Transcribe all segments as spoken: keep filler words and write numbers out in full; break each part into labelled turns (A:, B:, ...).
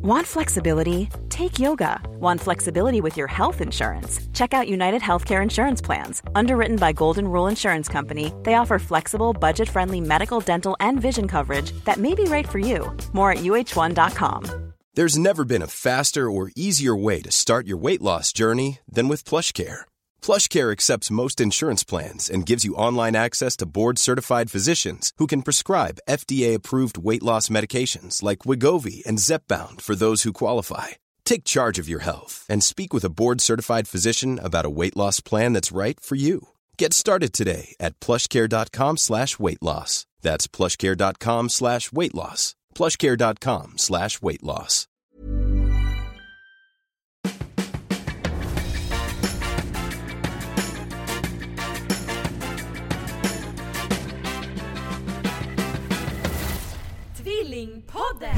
A: Want flexibility? Take yoga. Want flexibility with your health insurance? Check out United Healthcare Insurance Plans. Underwritten by Golden Rule Insurance Company, they offer flexible, budget-friendly medical, dental, and vision coverage that may be right for you. More at U H one dot com.
B: There's never been a faster or easier way to start your weight loss journey than with PlushCare. PlushCare accepts most insurance plans and gives you online access to board-certified physicians who can prescribe F D A-approved weight loss medications like Wegovy and Zepbound for those who qualify. Take charge of your health and speak with a board-certified physician about a weight loss plan that's right for you. Get started today at plushcare.com slash weight loss. That's plushcare.com slash weight loss. plushcare.com slash weight loss.
C: Tvillingpodden!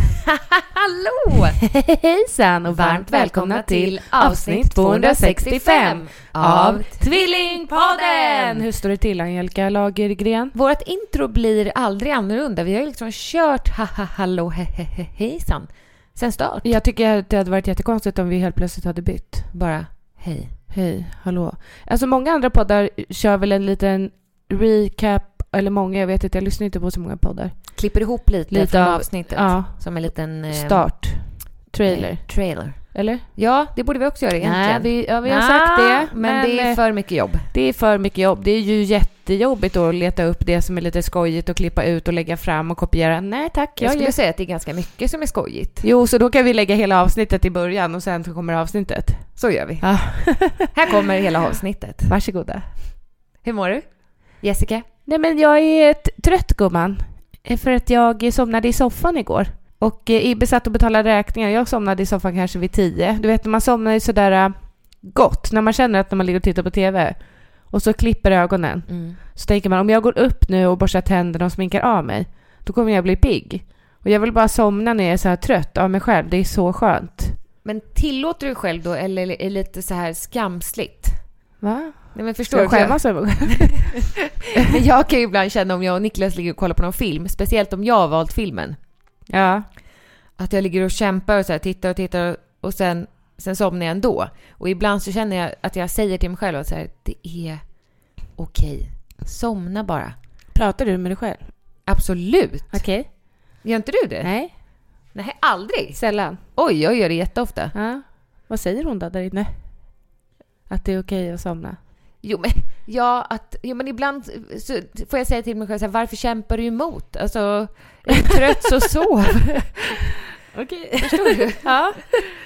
D: Hallå! Hejsan och varmt välkomna till avsnitt tvåhundrasextiofem av Tvillingpodden! Hur står det till, Angelica Lagergren?
C: Vårt intro blir aldrig annorlunda. Vi har ju liksom kört ha-ha, hallå, he-he-he, hejsan sen start.
D: Jag tycker att det hade varit jättekonstigt om vi helt plötsligt hade bytt.
C: Bara hej.
D: Hej, hallå. Alltså många andra poddar kör väl en liten recap. Eller många, jag vet inte, jag lyssnar inte på så många poddar.
C: Klipper ihop lite, lite från av, avsnittet.
D: Ja.
C: Som en liten... Eh,
D: Start. Trailer.
C: Eh, trailer.
D: Eller?
C: Ja, det borde vi också göra egentligen.
D: Nej, vi, ja, vi har
C: Nå,
D: sagt det.
C: Men,
D: men
C: det är för mycket jobb.
D: Det är för mycket jobb. Det är ju jättejobbigt att leta upp det som är lite skojigt och klippa ut och lägga fram och kopiera. Nej tack.
C: Jag, jag skulle
D: jag...
C: säga att det är ganska mycket som är skojigt.
D: Jo, så då kan vi lägga hela avsnittet i början och sen kommer avsnittet.
C: Så gör vi.
D: Ja.
C: Här kommer hela avsnittet.
D: Varsågoda.
C: Hur mår du, Jessica?
D: Nej, men jag är ett trött, gumman. För att jag somnade i soffan igår. Och eh, Ibbe satt och betalade räkningar. Jag somnade i soffan kanske vid tio. Du vet, när man somnar ju sådär uh, gott. När man känner att när man ligger och tittar på tv. Och så klipper ögonen. Mm. Så tänker man, om jag går upp nu och borstar tänderna och sminkar av mig. Då kommer jag bli pigg. Och jag vill bara somna när jag är så här trött av mig själv. Det är så skönt.
C: Men tillåter du själv då? Eller är det lite så här skamsligt?
D: Va?
C: Nej, men förstår
D: jag skämmas över mig.
C: Men jag kan ju ibland känna om jag och Niklas ligger och kollar på någon film, speciellt om jag har valt filmen.
D: Ja.
C: Att jag ligger och kämpar och så här, tittar och tittar och sen, sen somnar jag ändå. Och ibland så känner jag att jag säger till mig själv att så här, det är okej. Somna bara.
D: Pratar du med dig själv?
C: Absolut.
D: Okej. Okay.
C: Gör inte du det?
D: Nej.
C: Nej, aldrig.
D: Sällan.
C: Oj, jag gör det jätteofta.
D: Ja. Vad säger hon då där inne? Att det är okej att somna?
C: Jo men, ja, att, jo, men ibland så får jag säga till mig själv så här, varför kämpar du emot? Alltså, är du trött så sov.
D: Okej.
C: Förstår du?
D: Ja.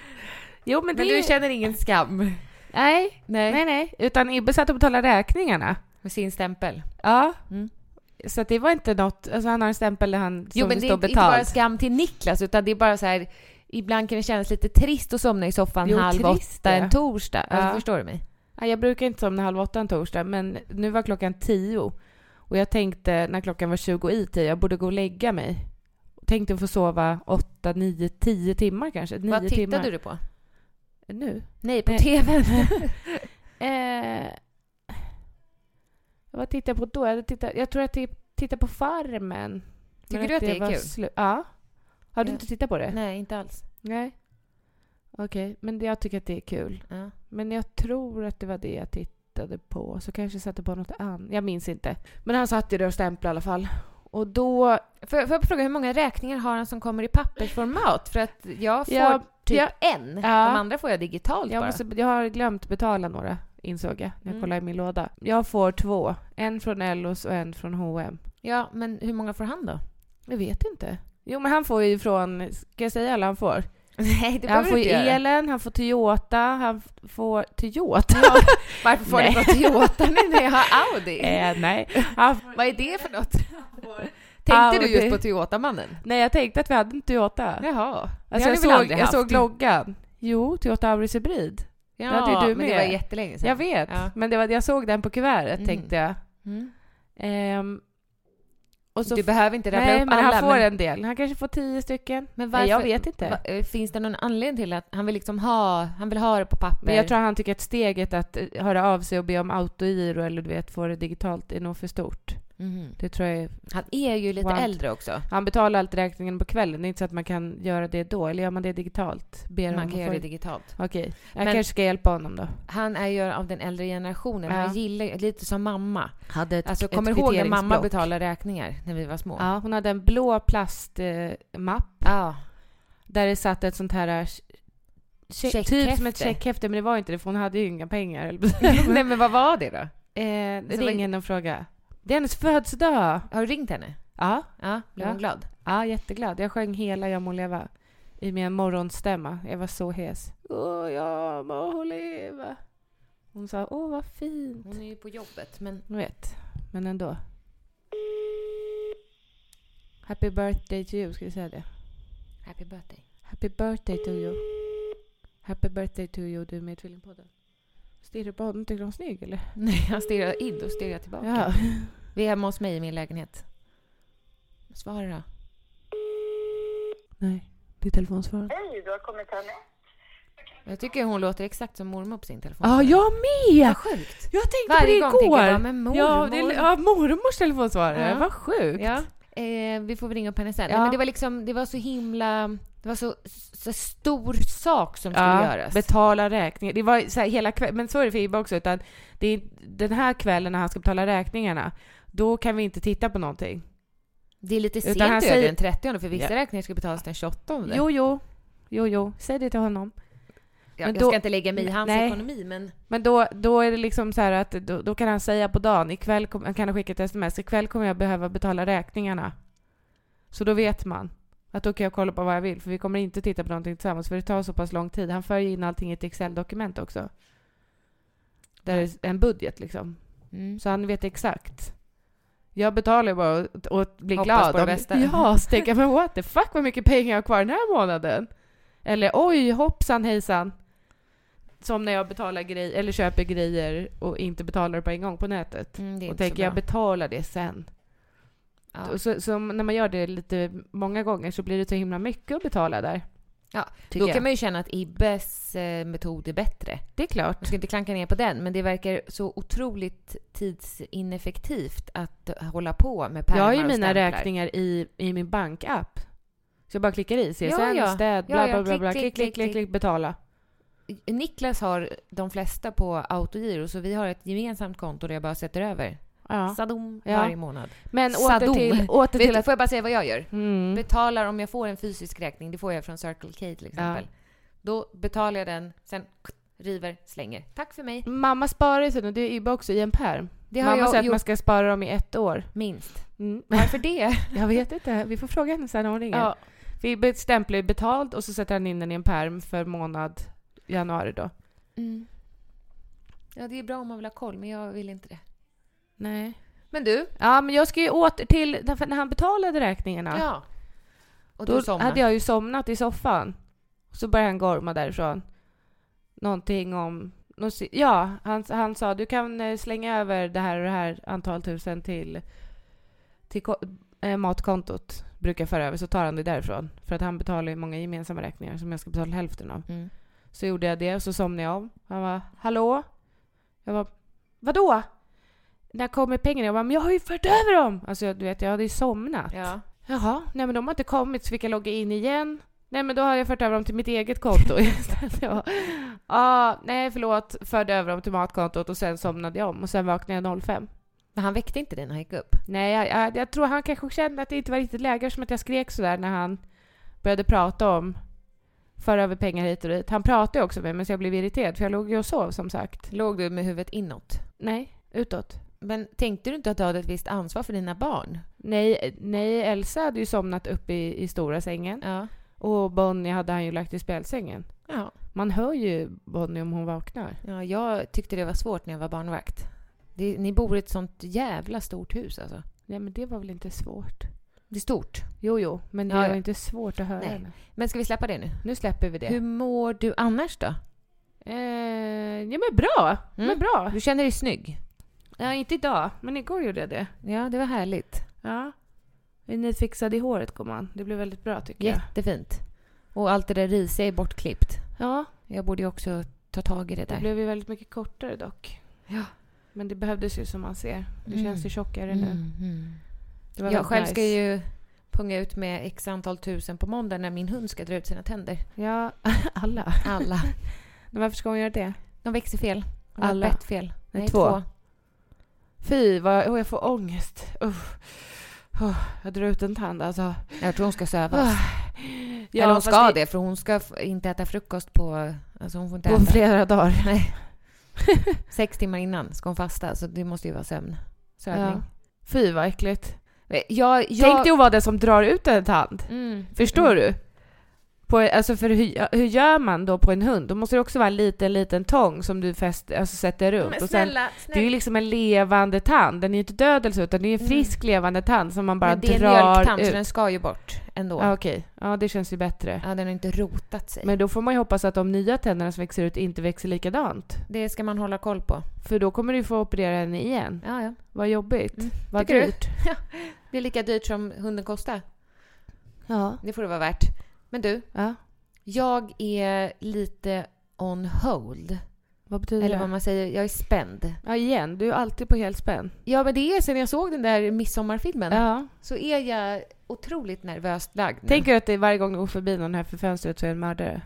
D: Jo, men,
C: men
D: det...
C: du känner ingen skam?
D: Nej,
C: nej,
D: nej. nej. Utan Ibbe satt och betalade räkningarna.
C: Med sin stämpel?
D: Ja.
C: Mm.
D: Så det var inte något, alltså han har en stämpel där han som
C: jo, men det är
D: betalt.
C: inte bara skam till Niklas, utan det är bara så här, ibland kan det kännas lite trist att somna i soffan jo, halv trist, åtta ja. En torsdag. Alltså, ja. Förstår du mig?
D: Ja, jag brukar inte somna halv åtta en torsdag, men nu var klockan tio. Och jag tänkte när klockan var tjugo i tio, jag borde gå och lägga mig. Tänkte att få sova åtta, nio, tio timmar kanske.
C: Vad tittade
D: timmar.
C: du på?
D: Nu?
C: Nej, på
D: Nej.
C: tvn.
D: eh, vad tittade jag på då? Jag, tittade, jag tror att jag tittade på Farmen.
C: Tycker men du att det, det är kul?
D: Slu- ja. Har du
C: ja.
D: inte tittat på det?
C: Nej, inte alls.
D: Nej. Okej, okay. Men jag tycker att det är kul.
C: Ja.
D: Men jag tror att det var det jag tittade på. Så kanske jag satte på något annat. Jag minns inte. Men han satt ju där och stämplade i alla fall. Och då...
C: Får jag, får jag fråga, hur många räkningar har han som kommer i pappersformat? För att jag får
D: ja,
C: typ
D: ja,
C: en.
D: Ja.
C: De andra får jag digitalt
D: jag
C: bara.
D: Måste, jag har glömt betala några, insåg jag. När jag
C: mm.
D: kollade i min låda. Jag får två. En från Ellos och en från H och M.
C: Ja, men hur många får han då?
D: Jag vet inte. Jo, men han får ju från... Ska jag säga alla han får?
C: Nej, det
D: han får
C: ju
D: elen, han får Toyota, han får Toyota.
C: Ja, varför får du på Toyota nu när jag har Audi?
D: Eh, nej. Han,
C: vad är det för något? Tänkte Audi. Du just på Toyota-mannen?
D: Nej, jag tänkte att vi hade en Toyota.
C: Jaha.
D: Alltså, jag, såg, jag såg loggan. Jo, Toyota Auris hybrid.
C: Ja, det hade du men med. Det var jättelänge sedan.
D: Jag vet, ja. Men det var, jag såg den på kuvertet, mm. tänkte jag.
C: Mm.
D: Um,
C: och så du f- behöver inte rabbla
D: nej,
C: upp
D: men
C: alla.
D: Han får
C: men...
D: en del. Han kanske får tio stycken.
C: Men varför,
D: nej, jag vet inte.
C: Va, finns det någon anledning till att han vill liksom ha, han vill ha det på papper?
D: Men jag tror han tycker att steget att höra av sig och be om autogiro eller du vet, få det digitalt är nog för stort.
C: Mm.
D: Det tror jag är...
C: Han är ju lite
D: Want.
C: äldre också.
D: Han betalar alltid räkningen på kvällen. Det är inte så att man kan göra det då. Eller gör man det digitalt? Ber
C: Man
D: om
C: kan
D: att
C: göra det
D: få-
C: digitalt.
D: Okej, jag
C: Men-
D: kanske ska hjälpa honom då.
C: Han är ju av den äldre generationen.
D: Ja.
C: Han gillar lite som mamma.
D: Hade ett,
C: Alltså, kommer du ihåg när mamma betalade räkningar när vi var små?
D: Ja, hon hade en blå plastmapp eh, mapp
C: Ja.
D: där det satt ett sånt här... eh, check-
C: Checkhäfte.
D: Typ som ett checkhäfte, men det var inte det för hon hade ju inga pengar.
C: Nej, men vad var det då?
D: eh,
C: Så
D: ring henne och fråga. Det är hennes födelsedag.
C: Har du ringt henne?
D: Ja,
C: Ja, blev
D: Ja.
C: hon glad?
D: ja, jätteglad. Jag sjöng hela Jag må leva i min morgonstämma. Jag var så hes. Åh, jag må leva. Hon sa, åh vad fint.
C: Hon är ju på jobbet, men...
D: Jag vet, men ändå. Happy birthday to you, ska vi säga det?
C: Happy birthday.
D: Happy birthday to you. Happy birthday to you, du är med i Tvillingpodden. Stirrar på honom, tycker hon är snygg eller?
C: Nej, han stirrar in och stirrar tillbaka.
D: Ja.
C: Vi är hemma hos mig i min lägenhet. Svara då.
D: Nej, det är telefonsvararen.
E: Hej, du har kommit här med.
C: Jag tycker hon låter exakt som mormor på sin telefon.
D: Ja, jag med!
C: Vad sjukt.
D: Jag tänkte
C: Varje
D: på
C: gång
D: det igår.
C: tänker jag bara, men mormor.
D: Ja, det är, ja, mormors telefonsvarare.
C: Ja.
D: Vad sjukt.
C: Ja. Eh, vi får väl ringa upp henne sen.
D: Ja.
C: Nej, men det var liksom, det var så himla... Det var så, så stor sak som skulle
D: Ja,
C: göras.
D: betala räkningar. Det var så här hela kvällen, men så är det för Ibba också, utan det är den här kvällen när han ska betala räkningarna, då kan vi inte titta på någonting.
C: Det är lite
D: Utan
C: sent
D: han
C: över
D: säger-
C: den trettionde, för vissa
D: Ja.
C: räkningar ska betalas den tjugoåttonde.
D: Jo, jo. Jo, jo. Säg det till honom.
C: jag,
D: men
C: jag
D: då-
C: ska inte lägga mig i hans
D: Nej.
C: ekonomi, men...
D: Men då, då är det liksom så här att då, då kan han säga på dagen, ikväll kom, han kan han skicka ett sms, ikväll kommer jag behöva betala räkningarna. Så då vet man att då kan jag kolla på vad jag vill, för vi kommer inte titta på någonting tillsammans, för det tar så pass lång tid. Han för in allting i ett Excel-dokument också. Där är en budget liksom.
C: Mm.
D: Så han vet exakt. Jag betalar bara och, och blir
C: Hoppas
D: glad.
C: på det
D: om-
C: bästa.
D: Ja, så tänker jag, men what the fuck, vad mycket pengar jag har kvar den här månaden. Eller oj, hoppsan hejsan. Som när jag betalar grejer, eller köper grejer och inte betalar på en gång på nätet.
C: Mm, det är
D: Och
C: inte så
D: tänker jag
C: bra.
D: betalar det sen.
C: Ja.
D: Och Så, så när man gör det lite många gånger så blir det så himla mycket att betala där.
C: Ja,
D: tycker
C: Då
D: jag.
C: kan man ju känna att Ibbes eh, metod är bättre.
D: Det är klart.
C: Man ska inte klanka ner på den, men det verkar så otroligt tidsineffektivt att hålla på med pärmar
D: Jag har ju
C: och
D: mina
C: stämplar.
D: räkningar i, i min bankapp. Så jag bara klickar i. C S N,
C: Ja, ja.
D: städ,
C: Ja,
D: bla
C: ja,
D: bla bla, bla.
C: klick,
D: Klick, klick, klick, klick, betala.
C: Niklas har de flesta på autogiro, så vi har ett gemensamt konto där jag bara sätter över
D: Ja.
C: sadom
D: Ja.
C: varje månad.
D: Men åter
C: Sadom.
D: till, åter
C: Vet
D: till
C: du,
D: att...
C: får jag bara säga vad jag gör?
D: Mm.
C: Betalar om jag får en fysisk räkning, det får jag från Circle K till exempel. Då betalar jag den, sen river, slänger. Tack för mig.
D: Mamma sparar ju sen, och det är Ibba också, i en pärm.
C: Det har
D: Mamma
C: jag
D: säger att
C: gjort
D: man ska spara dem i ett år.
C: minst.
D: Mm.
C: Varför det?
D: Jag vet inte, vi får fråga henne sen när hon ringer.
C: Ja.
D: Vi stämplar betalt och så sätter han in den i en pärm för månad januari då.
C: Mm. Ja, det är bra om man vill ha koll, men jag vill inte det.
D: Nej.
C: Men du?
D: Ja, men jag ska ju åter till när när han betalade räkningarna.
C: Ja. Och
D: Då
C: du somnar.
D: hade jag ju somnat i soffan. Så började han gorma därifrån. Någonting om... nå- Ja, han, han sa du kan eh, slänga över det här och det här antal tusen till, till ko- eh, matkontot. Brukar föra över, så tar han det därifrån. För att han betalar ju många gemensamma räkningar som jag ska betala hälften av.
C: Mm.
D: Så gjorde jag det och så somnade jag om. Han var hallå? Jag var vadå? När kommer pengarna? Jag bara, men jag har ju fört över dem! Alltså du vet, jag hade ju somnat.
C: Ja.
D: Jaha, nej men de har inte kommit, så fick jag logga in igen. Nej men då har jag fört över dem till mitt eget konto istället. Ja, ah, nej förlåt, förde över dem till matkontot och sen somnade jag om och sen vaknade jag fem.
C: Men han väckte inte dig när han gick upp?
D: Nej, jag, jag, jag tror han kanske kände att det inte var riktigt läge, som att jag skrek sådär när han började prata om föra över pengar hit och dit. Han pratade också med mig så jag blev irriterad för jag låg ju och sov som sagt.
C: Låg du med huvudet inåt?
D: Nej, utåt.
C: Men tänkte du inte att du hade ett visst ansvar för dina barn?
D: Nej, nej Elsa hade ju somnat upp i, i stora sängen.
C: Ja.
D: Och Bonnie hade han ju lagt i spjälsängen.
C: Ja.
D: Man hör ju Bonnie om hon vaknar.
C: Ja, jag tyckte det var svårt när jag var barnvakt. Det, ni bor i ett sånt jävla stort hus alltså.
D: Nej, men det var väl inte svårt.
C: Det är stort.
D: Jo, jo, men det
C: Ja,
D: var
C: ja.
D: inte svårt att höra
C: Nej.
D: henne.
C: Men ska vi släppa det nu?
D: Nu släpper vi det.
C: Hur mår du annars då?
D: Eh, ja, men bra.
C: Mm.
D: Men bra.
C: Du känner dig snygg?
D: Ja, inte idag, men igår gjorde jag det.
C: Ja, det var härligt.
D: Ja. Jag är nyfixad i håret, gumman. Det blev väldigt bra, tycker jag.
C: Jättefint. Och allt det där risiga är bortklippt.
D: Ja,
C: Jag borde ju också ta tag i det
D: det
C: där.
D: blev ju väldigt mycket kortare dock.
C: Ja.
D: Men det behövdes ju som man ser. Det
C: Mm.
D: känns ju tjockare nu.
C: Mm, mm.
D: Det var
C: Jag
D: väldigt
C: själv
D: nice.
C: ska ju punga ut med x antal tusen på måndag när min hund ska dra ut sina tänder.
D: Ja, alla.
C: Alla.
D: Men varför ska hon göra det?
C: De växer fel. De har
D: Alla.
C: bett fel.
D: Nej, två. Fy, vad, oh, jag får ångest. Uh. Oh, jag drar ut en tand alltså.
C: Jag tror hon ska sövas.
D: Ja,
C: Eller hon
D: fast
C: ska
D: det-
C: det, för hon ska f- inte äta frukost på... Alltså hon får inte
D: På
C: äta.
D: flera dagar.
C: Nej. Sex timmar innan ska hon fasta, så det måste ju vara sömn. Sövning.
D: Ja. Fy, vad äckligt.
C: Jag, jag...
D: Tänk dig att vara den som drar ut en tand.
C: Mm.
D: Förstår
C: Mm.
D: du? På, alltså för hur, hur gör man då på en hund? Då måste det också vara en liten, liten tång som du fäst, alltså sätter runt.
C: Men
D: och sen,
C: snälla,
D: det är
C: snälla.
D: ju liksom en levande tand. Den är ju inte död eller så, utan det är en
C: Mm.
D: frisk levande tand som man bara
C: Men det är en
D: drar
C: mjölktand,
D: ut.
C: så den ska ju bort ändå.
D: Ja, okej. Ja, det känns ju bättre.
C: Ja, den har inte rotat sig.
D: Men då får man ju hoppas att de nya tänderna som växer ut inte växer likadant.
C: Det ska man hålla koll på.
D: För då kommer du få operera henne igen.
C: Ja, ja.
D: Vad jobbigt.
C: Mm.
D: Vad
C: Tycker du?
D: dyrt.
C: Det är lika dyrt som hunden kostar.
D: Ja.
C: Det får det vara värt. Men du,
D: ja.
C: jag är lite on hold.
D: Vad betyder
C: Eller
D: det?
C: vad man säger, jag är spänd.
D: Ja, igen. Du är alltid på helspänn.
C: Ja, men det är sen jag såg den där midsommarfilmen.
D: Ja.
C: Så är jag otroligt nervöst lagd nu.
D: Tänker du att det är varje gång du går förbi någon här för fönstret så är en mördare?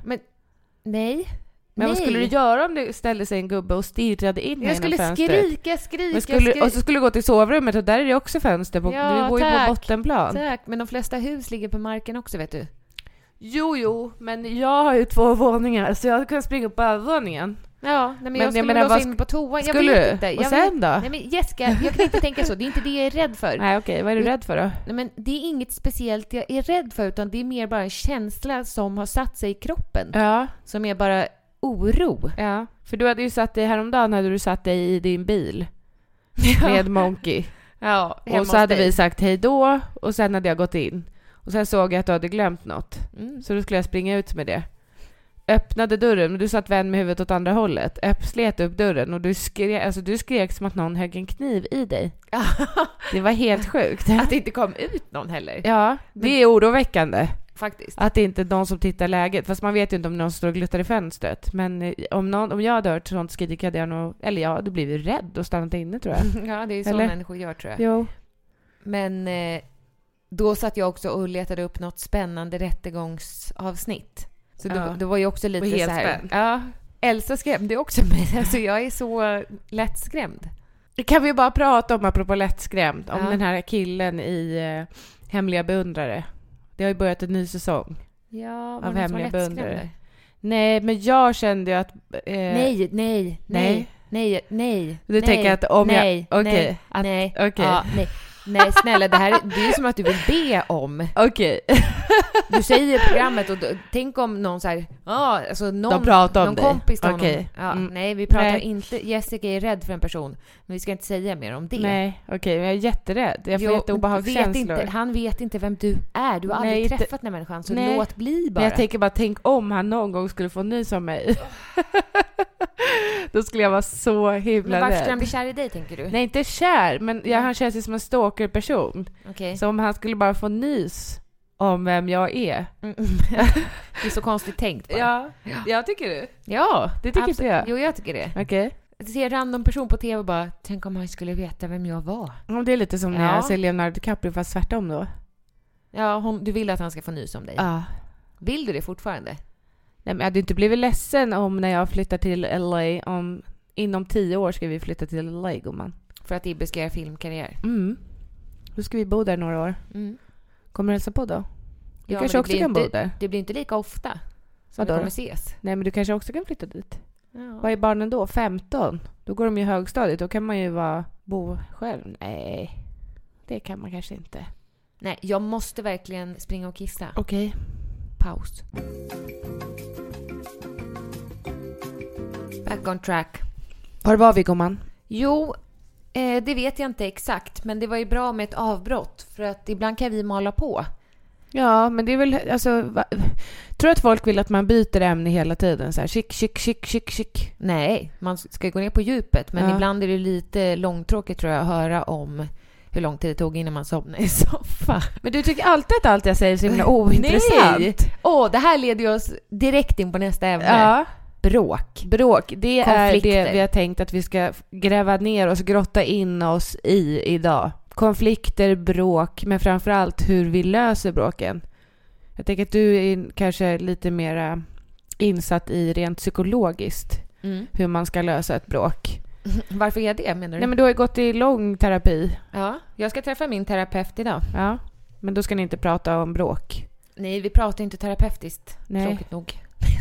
C: Nej.
D: Men vad
C: Nej.
D: skulle du göra om det ställde sig en gubbe och stirrade in
C: Jag
D: genom
C: skulle
D: fönstret?
C: skrika, skrika,
D: Men skulle,
C: skrika.
D: och så skulle du gå till sovrummet och där är det också fönster. På,
C: Ja,
D: du bor ju
C: tack.
D: på bottenplan.
C: Tack, men de flesta hus ligger på marken också, vet du.
D: Jo, jo, men jag har ju två våningar så jag kan springa upp på övervåningen.
C: Ja, nej, men,
D: Men
C: jag
D: jag
C: skulle
D: menar,
C: låsa
D: vad
C: in mig
D: sk-
C: på toan. Jag
D: Skulle
C: vet
D: du?
C: inte.
D: Och
C: Jag
D: sen
C: vet,
D: då?
C: nej, men Jessica, jag kan inte tänka så. Det är inte det jag är rädd för.
D: Nej, okej. Vad är du rädd för då?
C: Nej, men det är inget speciellt jag är rädd för, utan det är mer bara en känsla som har satt sig i kroppen.
D: Ja,
C: Som är bara oro.
D: ja. För du hade ju satt dig häromdagen hade du satt dig i din bil med Monkey.
C: Ja,
D: Och så hade vi sagt hej då och sen hade jag gått in. Och sen såg jag att du hade glömt något.
C: Mm.
D: Så då skulle jag springa ut med det. Öppnade dörren, men du satt vänd med huvudet åt andra hållet. Öpp, slet upp dörren och du skrek, alltså du skrek som att någon högg en kniv i dig. Det var helt sjukt.
C: Att det inte kom ut någon heller.
D: Ja, det är oroväckande.
C: Faktiskt.
D: Att det inte är någon som tittar läget. Fast man vet ju inte om någon står och gluttar i fönstret. Men eh, om, någon, om jag hade hört sånt skrik hade jag nog... Eller jag hade blivit rädd och stannat inne, tror jag.
C: Ja, det är så
D: Eller?
C: människor gör, tror jag.
D: Jo.
C: Men eh, då satt jag också och letade upp något spännande rättegångsavsnitt. Så det,
D: Ja.
C: det var ju också lite
D: Och helt
C: så här...
D: spänd.
C: Ja, Elsa skrämde också mig. Alltså jag är så lättskrämd.
D: Kan vi bara prata om, apropå lättskrämd, om
C: Ja.
D: den här killen i eh, Hemliga beundrare. Det har ju börjat en ny säsong.
C: Ja,
D: Av hemliga beundrare.
C: beundrare.
D: Nej, men jag kände ju att... Eh,
C: Nej, nej, nej, nej, nej.
D: Du
C: nej,
D: tänker att om
C: nej,
D: jag... Okej.
C: nej,
D: att-
C: nej,
D: okej.
C: ja, nej. Nej, snälla, det här är, det är ju som att du vill be om.
D: Okej.
C: Du säger i programmet och då, tänk om någon så här, ja, alltså någon,
D: De pratar om
C: någon
D: dig.
C: kompis till honom.
D: Okej.
C: Ja,
D: Mm.
C: nej, vi pratar
D: Nej.
C: inte, Jessica är rädd för en person, men vi ska inte säga mer om det.
D: Nej, okej. Men jag är jätterädd. Jag får
C: Jo,
D: jätteobehagskänslor.
C: vet inte, han vet inte vem du är. Du har aldrig
D: Nej, inte-
C: träffat den här människan, så
D: Nej.
C: låt bli bara.
D: Men jag tänker bara, tänk om han någon gång skulle få nys av mig. Då skulle jag vara så himla
C: men varför
D: rädd.
C: ska han bli kär i dig, tänker du?
D: Nej, inte kär, men ja, han känns ju som en stalker-person.
C: Okej.
D: Så om han skulle bara få nys om vem jag är.
C: Mm. Det är så konstigt tänkt bara.
D: Ja, jag tycker du.
C: Ja,
D: Det tycker
C: absolut.
D: inte jag.
C: Jo, jag tycker det.
D: Okej.
C: Att se en random person på tv och bara, tänk om han skulle veta vem jag var.
D: Okay. Det är lite som när
C: Ja.
D: jag ser Leonardo DiCaprio fast tvärtom då.
C: Ja, hon, du vill att han ska få nys om dig.
D: Ja.
C: Vill du det fortfarande?
D: Nej, men jag hade inte blivit ledsen om när jag flyttar till L A om inom tio år ska vi flytta till L A, gumman.
C: För att Ibbe ska göra filmkarriär.
D: Mm. Då ska vi bo där några år.
C: Mm.
D: Kommer du hälsa på då? Du
C: Ja,
D: kanske
C: men det
D: också
C: blir
D: kan
C: inte,
D: bo där.
C: Det blir inte lika ofta som
D: Vadå
C: vi
D: då?
C: kommer ses.
D: Nej, men du kanske också kan flytta dit.
C: Ja.
D: Vad är barnen då? femton? Då går de ju högstadiet. Då kan man ju vara, bo själv. Nej, det kan man kanske inte.
C: Nej, jag måste verkligen springa och kissa.
D: Okej.
C: Paus. Back on track.
D: Var var vi, gumman?
C: Jo, eh, det vet jag inte exakt. Men det var ju bra med ett avbrott. För att ibland kan vi mala på.
D: Ja, men det är väl, alltså, va, tror du att folk vill att man byter ämne hela tiden? Så här, chick, chick, chick, chick, chick.
C: Nej, man ska gå ner på djupet. Men
D: Ja.
C: ibland är det lite långtråkigt, tror jag, att höra om hur lång tid det tog innan man somnade i soffan.
D: Men du tycker alltid att allt jag säger är så himla ointressant.
C: Nej! Åh, det här leder ju oss direkt in på nästa ämne.
D: Ja.
C: bråk.
D: Bråk, det
C: Konflikter.
D: är det vi har tänkt att vi ska gräva ner oss, grotta in oss i idag. Konflikter, bråk, men framförallt hur vi löser bråken. Jag tänker att du är kanske lite mer insatt i rent psykologiskt mm. hur man ska lösa ett bråk.
C: Varför är det, menar du?
D: Nej, men du har ju gått i lång terapi.
C: Ja, jag ska träffa min terapeut idag.
D: Ja, men då ska ni inte prata om bråk.
C: Nej, vi pratar inte terapeutiskt.
D: Nej.
C: Tråkigt nog.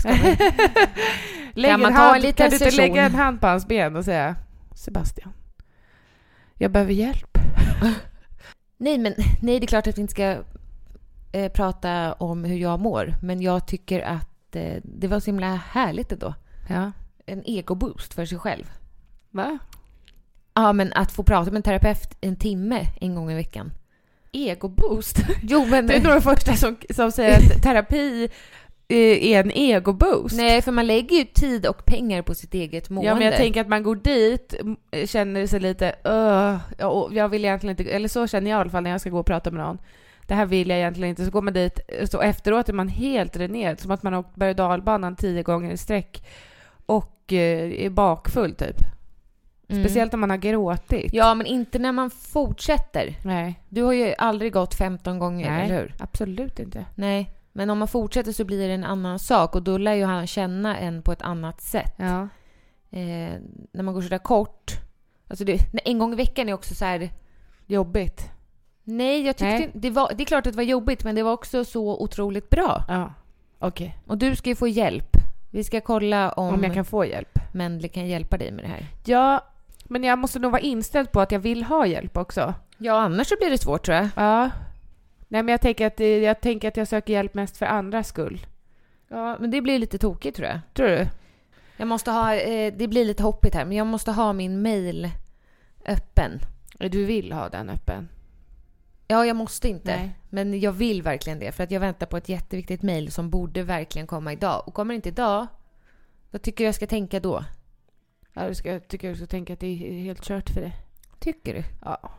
D: Kan man ta en liten kan du inte lägga en hand på hans ben och säga Sebastian, jag behöver hjälp.
C: nej, men nej, det är klart att vi inte ska eh, prata om hur jag mår. Men jag tycker att eh, det var så himla härligt ändå.
D: Ja.
C: En egoboost för sig själv.
D: Va?
C: Ja, men att få prata med en terapeut en timme en gång i veckan.
D: Egoboost?
C: Jo, men
D: det är några första som, som säger att terapi är en egoboost.
C: Nej, för man lägger ju tid och pengar på sitt eget mående.
D: Ja, men jag tänker att man går dit, känner sig lite uh, jag vill egentligen inte, eller så känner jag i alla fall när jag ska gå och prata med någon. Det här vill jag egentligen inte. Så går man dit, så efteråt är man helt dränerad, som att man har åkt berg- och dalbanan tio gånger i sträck och uh, är bakfull typ. Mm. Speciellt om man har gråtit.
C: Ja, men inte när man fortsätter.
D: Nej.
C: Du har ju aldrig gått femton gånger,
D: Nej, eller hur?
C: Absolut inte. Nej, men om man fortsätter så blir det en annan sak. Och då lär ju han känna en på ett annat sätt.
D: Ja.
C: Eh, när man går så där kort. Alltså det, en gång i veckan är också så här
D: jobbigt.
C: Nej, jag tyckte Nej. Det, var, det är klart att det var jobbigt, men det var också så otroligt bra.
D: Ja, okej. Okay.
C: Och du ska ju få hjälp. Vi ska kolla om,
D: om jag kan få hjälp.
C: Mendley kan hjälpa dig med det här.
D: Ja, men jag måste nog vara inställd på att jag vill ha hjälp också.
C: Ja, annars så blir det svårt, tror jag.
D: Ja. Nej, men jag tänker att jag tänker att jag söker hjälp mest för andras skull.
C: Ja, men det blir lite tokigt, tror jag.
D: Tror du?
C: Jag måste ha, eh, det blir lite hoppigt här, men jag måste ha min mail öppen.
D: Du vill ha den öppen?
C: Ja, jag måste inte.
D: Nej.
C: Men jag vill verkligen det, för att jag väntar på ett jätteviktigt mail som borde verkligen komma idag. Och kommer inte idag, vad tycker jag ska tänka då?
D: Ja, du ska, tycker jag ska tänka att det är helt kört för det.
C: Tycker du?
D: Ja.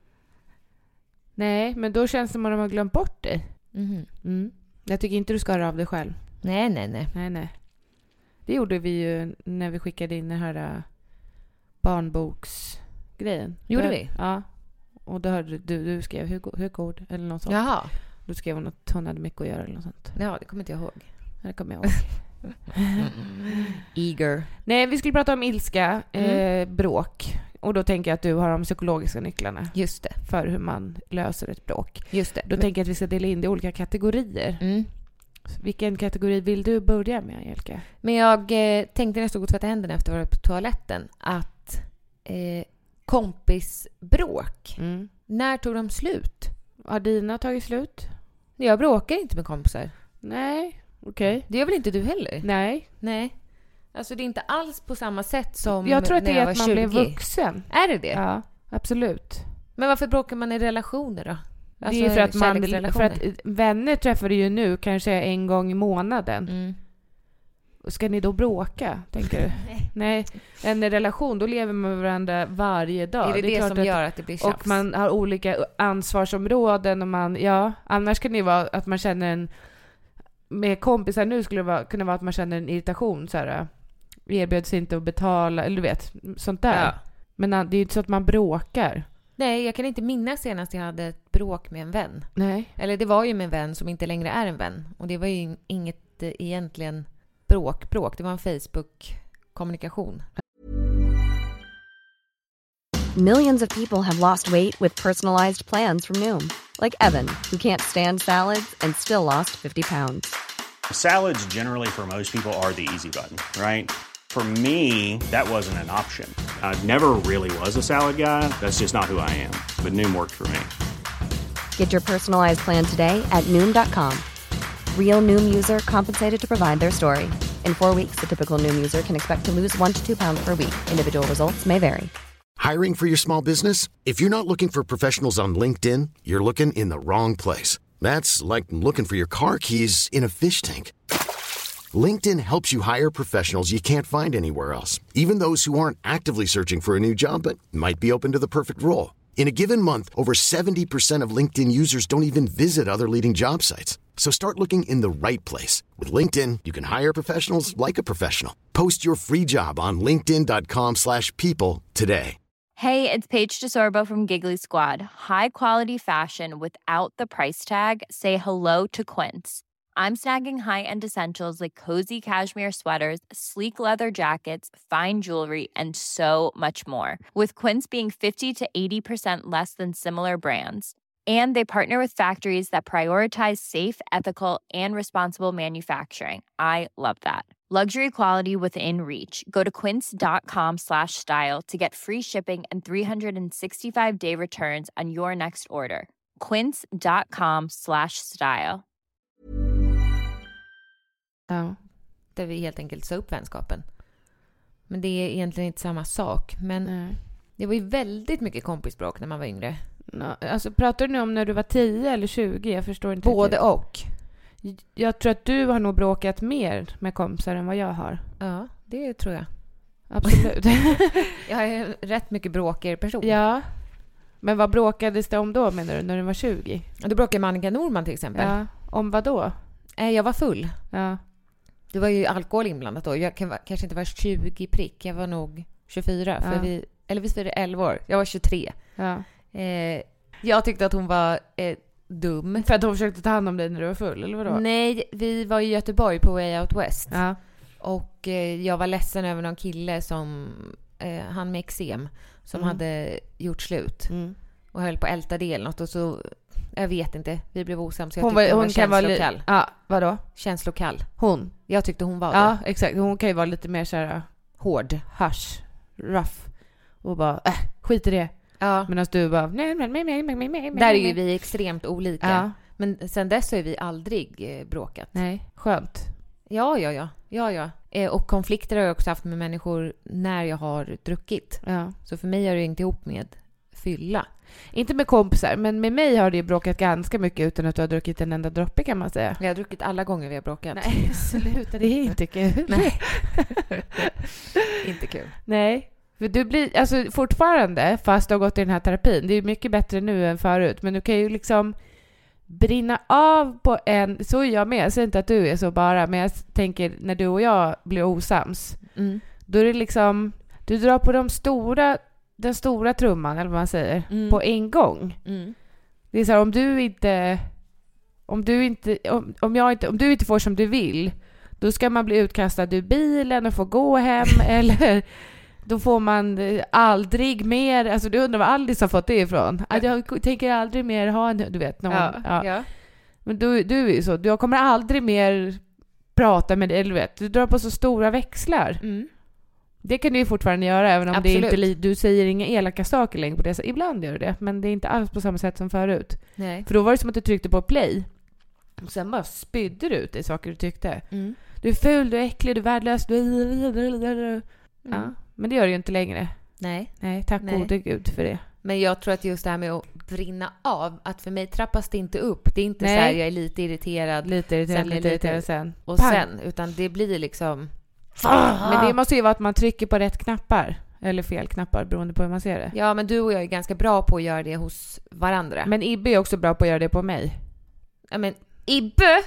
D: Nej, men då känns det som att de har glömt bort dig.
C: Mm.
D: Mm. Jag tycker inte du ska höra av dig själv.
C: Nej, nej, nej.
D: Nej, nej. Det gjorde vi ju när vi skickade in den här uh, barnboksgrejen.
C: Gjorde
D: då,
C: vi?
D: Ja. Och då hörde du, du skrev hur god eller något sånt.
C: Jaha.
D: Då skrev hon att hon hade mycket att göra eller något sånt.
C: Ja, det kommer inte jag ihåg.
D: Det kommer jag ihåg.
C: Eager.
D: Nej, vi skulle prata om ilska, mm. eh, bråk. Och då tänker jag att du har de psykologiska nycklarna.
C: Just det.
D: För hur man löser ett bråk.
C: Just det.
D: Då Men... tänker jag att vi ska dela in det i olika kategorier.
C: Mm.
D: Vilken kategori vill du börja med, Angelica?
C: Men jag eh, tänkte när jag stod och tvättade händerna efter att vara på toaletten att eh, kompisbråk.
D: Mm.
C: När tog de slut?
D: Har dina tagit slut?
C: Jag bråkar inte med kompisar.
D: Nej, okej. Okay.
C: Det gör väl inte du heller?
D: Nej.
C: Nej. Alltså det är inte alls på samma sätt som
D: jag tror att det
C: när jag
D: är
C: var
D: att man
C: tjugo.
D: blir vuxen.
C: Är det det?
D: Ja, absolut.
C: Men varför bråkar man i relationer då? Alltså,
D: det är för att, man, för att vänner träffar du ju nu kanske en gång i månaden.
C: Mm.
D: Ska ni då bråka, tänker du?
C: Nej.
D: Nej. En relation, då lever man med varandra varje dag.
C: Är det det,
D: det är
C: det som
D: att,
C: gör att det blir tjafs?
D: Och man har olika ansvarsområden. Och man, ja, annars kan det vara att man känner en... Med kompisar nu skulle det vara, kunna vara att man känner en irritation. Så här, erbjöds inte att betala, eller du vet, sånt där. Ja. Men det är ju inte så att man bråkar.
C: Nej, jag kan inte minnas senast jag hade ett bråk med en vän.
D: Nej.
C: Eller det var ju med en vän som inte längre är en vän. Och det var ju inget eh, egentligen bråk, bråk. Det var en Facebook-kommunikation.
E: Millions of people have lost weight with personalized plans from Noom. Like Evan, who can't stand salads and still lost fifty pounds.
F: Salads generally for most people are the easy button, right? For me, that wasn't an option. I never really was a salad guy. That's just not who I am. But Noom worked for me.
E: Get your personalized plan today at Noom dot com. Real Noom user compensated to provide their story. In four weeks, the typical Noom user can expect to lose one to two pounds per week. Individual results may vary.
G: Hiring for your small business? If you're not looking for professionals on LinkedIn, you're looking in the wrong place. That's like looking for your car keys in a fish tank. LinkedIn helps you hire professionals you can't find anywhere else, even those who aren't actively searching for a new job but might be open to the perfect role. In a given month, over seventy percent of LinkedIn users don't even visit other leading job sites. So start looking in the right place. With LinkedIn, you can hire professionals like a professional. Post your free job on linkedin dot com slash people today.
H: Hey, it's Paige DeSorbo from Giggly Squad. High quality fashion without the price tag. Say hello to Quince. I'm snagging high-end essentials like cozy cashmere sweaters, sleek leather jackets, fine jewelry, and so much more. With Quince being fifty to eighty percent less than similar brands. And they partner with factories that prioritize safe, ethical, and responsible manufacturing. I love that. Luxury quality within reach. Go to quince.com slash style to get free shipping and three sixty-five day returns on your next order. Quince.com slash style.
C: Ja. Där vi helt enkelt sa upp vänskapen. Men det är egentligen inte samma sak. Men Nej. Det var ju väldigt mycket kompisbråk när man var yngre.
D: No, alltså pratar du nu om när du var tio eller tjugo? Jag förstår inte.
C: Både riktigt. Och.
D: Jag tror att du har nog bråkat mer med kompisar än vad jag har.
C: Ja, det tror jag.
D: Absolut.
C: Jag är rätt mycket bråkigare person.
D: Ja. Men vad bråkades det om då, menar du, när du var tjugo?
C: Du bråkade med Annika Norman till exempel.
D: Ja. Om vad då?
C: Eh, jag var full.
D: Ja.
C: Det var ju alkohol inblandat då. Jag kan, kanske inte var tjugo prick. Jag var nog tjugofyra. För
D: ja.
C: vi, eller visst var det elva år. Jag var tjugotre.
D: Ja.
C: Eh, jag tyckte att hon var eh, dum.
D: För att hon försökte ta hand om dig när du var full, eller vadå?
C: Nej, vi var i Göteborg på Way Out West.
D: Ja.
C: Och eh, jag var ledsen över någon kille som... Eh, han med eksem. Som
D: Mm.
C: hade gjort slut.
D: Mm.
C: Och höll på att älta det eller något. Och så... Jag vet inte. Vi blev osams. Jag
D: hon
C: tyckte
D: var,
C: hon
D: hon
C: var
D: kan vara
C: känslokall.
D: li- ja, vadå?
C: Känslokall.
D: Hon?
C: Jag tyckte hon var
D: Ja,
C: det.
D: exakt. Hon kan ju vara lite mer så här hård, harsh, rough. Och bara, äh, skit i det.
C: Ja.
D: Medan du bara, nej, nej, nej, nej, nej, nej.
C: Där är ju vi extremt olika.
D: Ja.
C: Men sen dess har vi aldrig eh, bråkat.
D: Nej, skönt.
C: Ja, ja, ja. ja, ja. Eh, och konflikter har jag också haft med människor när jag har druckit.
D: Ja.
C: Så för mig har det inte ihop med fylla.
D: Inte med kompisar, men med mig har det bråkat ganska mycket utan att du har druckit en enda droppe, kan man säga.
C: Jag har druckit alla gånger vi har bråkat.
D: Nej, sluta, det är inte kul.
C: Nej. Inte kul.
D: Nej, för du blir, alltså fortfarande, fast du har gått i den här terapin, det är mycket bättre nu än förut, men du kan ju liksom brinna av på en, så är jag med, jag säger inte att du är så bara, men jag tänker när du och jag blir osams,
C: Mm.
D: då är det liksom, du drar på de stora, den stora trumman, eller vad man säger,
C: Mm.
D: på en gång.
C: Mm.
D: Det är så här, om du inte om du inte om, om jag inte om du inte får som du vill, då ska man bli utkastad ur bilen och få gå hem eller då får man aldrig mer, alltså du undrar vad Alice har fått det ifrån. Att jag tänker aldrig mer ha en, du vet, någon,
C: Ja,
D: ja.
C: ja.
D: Men du, du är ju så, du kommer aldrig mer prata med dig, eller du vet, du drar på så stora växlar.
C: Mm.
D: Det kan du ju fortfarande göra, även om
C: Absolut.
D: det inte li- du säger inga elaka saker längre på det. Så ibland gör du det, men det är inte alls på samma sätt som förut.
C: Nej.
D: För då var det som att du tryckte på play och sen bara spydde du ut i saker du tyckte.
C: Mm.
D: Du är ful, du är äcklig, du är värdelös. Du... Mm. Ja, men det gör du ju inte längre.
C: Nej.
D: Nej, tack
C: Nej.
D: gode gud för det.
C: Men jag tror att just det här med att brinna av, att för mig trappas det inte upp. Det är inte
D: Nej.
C: så här, jag är lite irriterad.
D: Lite irriterad,
C: Sen är
D: lite
C: lite-
D: irriterad sen.
C: Och
D: Pang!
C: sen, utan det blir liksom...
D: Men det måste ju vara att man trycker på rätt knappar. Eller fel knappar, beroende på hur man ser det.
C: Ja, men du och jag är ganska bra på att göra det hos varandra.
D: Men Ibbe är också bra på att göra det på mig.
C: Ja, men Ibbe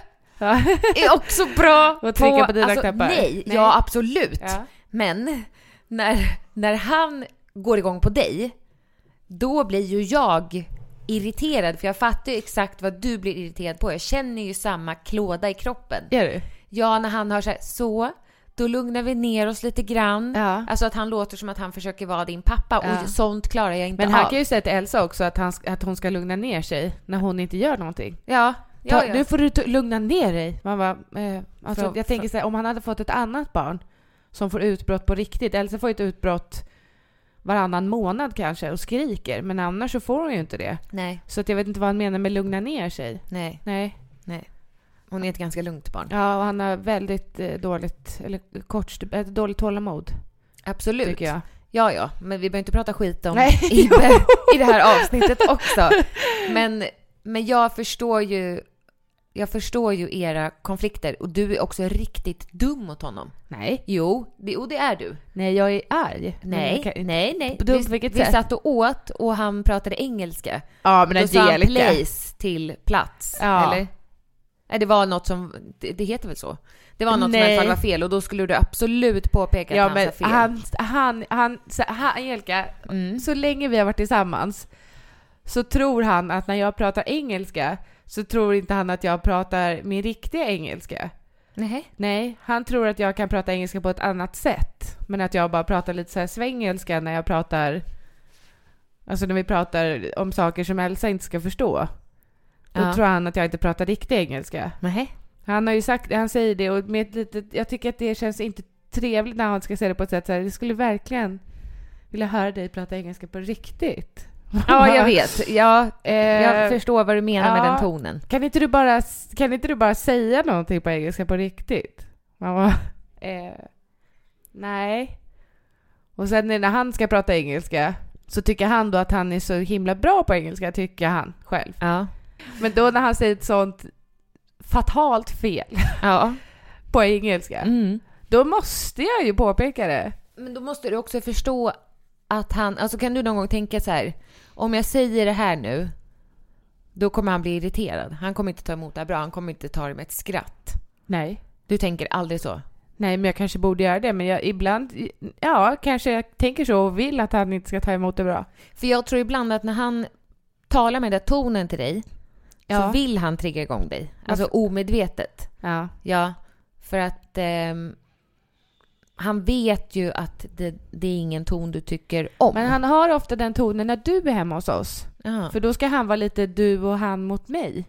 C: är också bra
D: Och trycka på dina
C: alltså,
D: knappar.
C: Nej,
D: Nej.
C: ja absolut.
D: Ja.
C: Men när, när han går igång på dig, då blir ju jag irriterad. För jag fattar ju exakt vad du blir irriterad på. Jag känner ju samma klåda i kroppen.
D: Gör du?
C: Ja, när han har så här, så, då lugnar vi ner oss lite grann.
D: Ja.
C: Alltså att han låter som att han försöker vara din pappa.
D: Ja.
C: Och sånt klarar jag inte
D: Men han
C: av.
D: kan ju säga till Elsa också att, han, att hon ska lugna ner sig när hon inte gör någonting.
C: Ja,
D: Ta,
C: ja, ja.
D: Nu får du t- lugna ner dig. Man bara, eh, alltså,
C: För-
D: jag tänker så här, om han hade fått ett annat barn som får utbrott på riktigt. Elsa får ett utbrott varannan månad kanske och skriker. Men annars så får hon ju inte det.
C: Nej,
D: Så att jag vet inte vad han menar med lugna ner sig.
C: nej,
D: Nej.
C: nej. Hon är ett ganska lugnt barn.
D: Ja, och han har väldigt eh, dåligt, eller kort, ett dåligt tålamod,
C: Absolut.
D: tycker jag.
C: Ja, ja. Men vi behöver inte prata skit om
D: Nej.
C: Ibbe i det här avsnittet också. Men, men jag förstår ju jag förstår ju era konflikter. Och du är också riktigt dum mot honom.
D: Nej.
C: Jo, det, och det är du.
D: Nej, jag är arg. Men
C: Nej,
D: jag kan-
C: nej, nej.
D: Dum
C: vi
D: på vilket
C: vi
D: sätt?
C: satt och åt och han pratade engelska.
D: Ja, men
C: Då sa han
D: Angelica.
C: place till plats.
D: Ja.
C: Eller? Det var något som, det, det heter väl så. Det var något
D: Nej.
C: som i alla fall var fel och då skulle du absolut påpeka
D: Ja,
C: att han
D: men
C: sa fel.
D: han, han, han, så, han Angelica,
C: Mm.
D: så länge vi har varit tillsammans så tror han att när jag pratar engelska så tror inte han att jag pratar min riktiga engelska.
C: Nej.
D: Nej, han tror att jag kan prata engelska på ett annat sätt. Men att jag bara pratar lite så här svängelska när jag pratar... Alltså när vi pratar om saker som Elsa inte ska förstå. Då
C: Ja.
D: tror han att jag inte pratar riktig engelska.
C: Nej.
D: Han har ju sagt, han säger det och med ett litet, jag tycker att det känns inte trevligt när han ska säga det på ett sätt så här, jag skulle verkligen vilja höra dig prata engelska på riktigt.
C: Ja, jag vet. Ja,
D: Eh,
C: jag förstår vad du menar
D: ja.
C: med den tonen.
D: Kan inte du bara, kan inte du bara säga någonting på engelska på riktigt? Man bara, eh, nej. Och sen när han ska prata engelska så tycker han då att han är så himla bra på engelska, tycker han själv.
C: Ja.
D: Men då när han säger ett sånt fatalt fel
C: Ja.
D: på engelska,
C: Mm.
D: då måste jag ju påpeka det.
C: Men då måste du också förstå att han, alltså kan du någon gång tänka så här, om jag säger det här nu, då kommer han bli irriterad. Han kommer inte ta emot det bra, han kommer inte ta det med ett skratt.
D: Nej.
C: Du tänker aldrig så?
D: Nej, men jag kanske borde göra det. Men jag ibland, ja, kanske jag tänker så och vill att han inte ska ta emot det bra.
C: För jag tror ibland att när han talar med den tonen till dig,
D: Ja.
C: så vill han trigga igång dig. Alltså omedvetet.
D: Ja.
C: Ja, för att ehm, han vet ju att det, det är ingen ton du tycker om.
D: Men han har ofta den tonen när du är hemma hos oss.
C: Ja.
D: För då ska han vara lite du och han mot mig.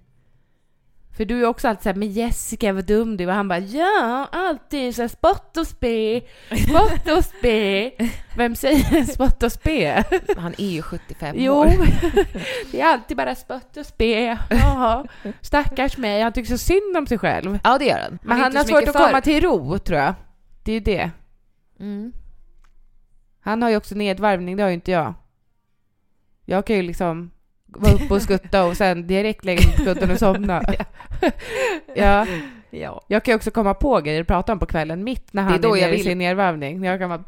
D: För du är också alltid så här, men Jessica, vad dum du. Och han bara, ja, alltid så här, spott och spe, spott och spe. Vem säger spott och spe?
C: Han är ju sjuttiofem
D: Jo,
C: år.
D: det är alltid bara spott och spe. Jaha, stackars mig. Han tycker så synd om sig själv.
C: Ja, det gör han.
D: Men
C: är
D: han
C: inte
D: har
C: så
D: svårt
C: mycket
D: att
C: för-
D: komma till ro, tror jag. Det är ju det.
C: Mm.
D: Han har ju också nedvarvning, det har ju inte jag. Jag kan ju liksom vara uppe och skutta och sen direkt lägga mig på skudden och somna. Ja.
C: Ja.
D: Jag kan ju också komma på grejer att prata om på kvällen mitt när han
C: Det är då
D: är
C: jag
D: nere i
C: vill-
D: sin nedvarvning. Jag kan bara...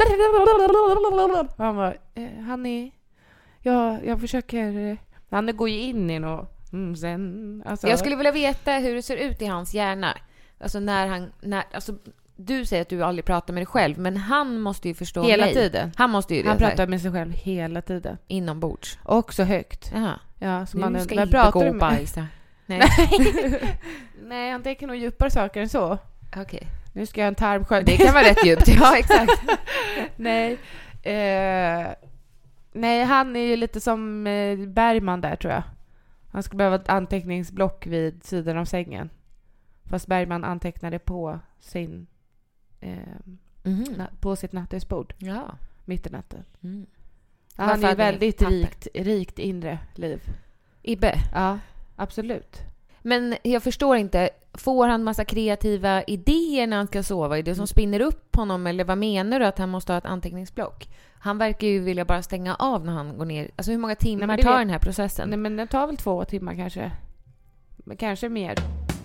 D: Och han bara, eh, han är... Ja, jag försöker... eh, Han går ju in i något... Mm, sen, alltså...
C: Jag skulle vilja veta hur det ser ut i hans hjärna. Alltså när han... När, alltså, du säger att du aldrig pratar med dig själv, men han måste ju förstå
D: Hela
C: mig.
D: tiden.
C: Han måste ju det
D: Han
C: så här,
D: pratar med sig själv hela tiden.
C: inombords.
D: Och så högt.
C: Jaha.
D: Ja, så
C: Nu
D: man,
C: ska
D: vad
C: Ibbe
D: pratar
C: gå
D: du
C: och
D: med?
C: bajsa. Nej.
D: Nej, han tänker nog djupare saker än så.
C: Okej.
D: Nu ska jag en tarmsköld.
C: Det kan vara rätt djupt. Ja, exakt.
D: Nej. Eh, nej, han är ju lite som eh, Bergman där, tror jag. Han skulle behöva ett anteckningsblock vid sidan av sängen. Fast Bergman antecknade på sin eh,
C: Mhm.
D: na- på sitt nattduksbord
C: Ja.
D: mitt i natten.
C: Mm.
D: Han
C: Varför
D: är ju
C: hade ni
D: väldigt
C: papper?
D: rikt, rikt inre liv.
C: Ibbe.
D: Ja, absolut.
C: Men jag förstår inte, får han massa kreativa idéer när han ska sova? Är det som spinner upp honom, eller vad menar du att han måste ha ett anteckningsblock? Han verkar ju vilja bara stänga av när han går ner. Alltså hur många timmar
D: men det
C: tar
D: vet-
C: den här processen?
D: Nej, men det tar väl två timmar kanske. Men kanske mer.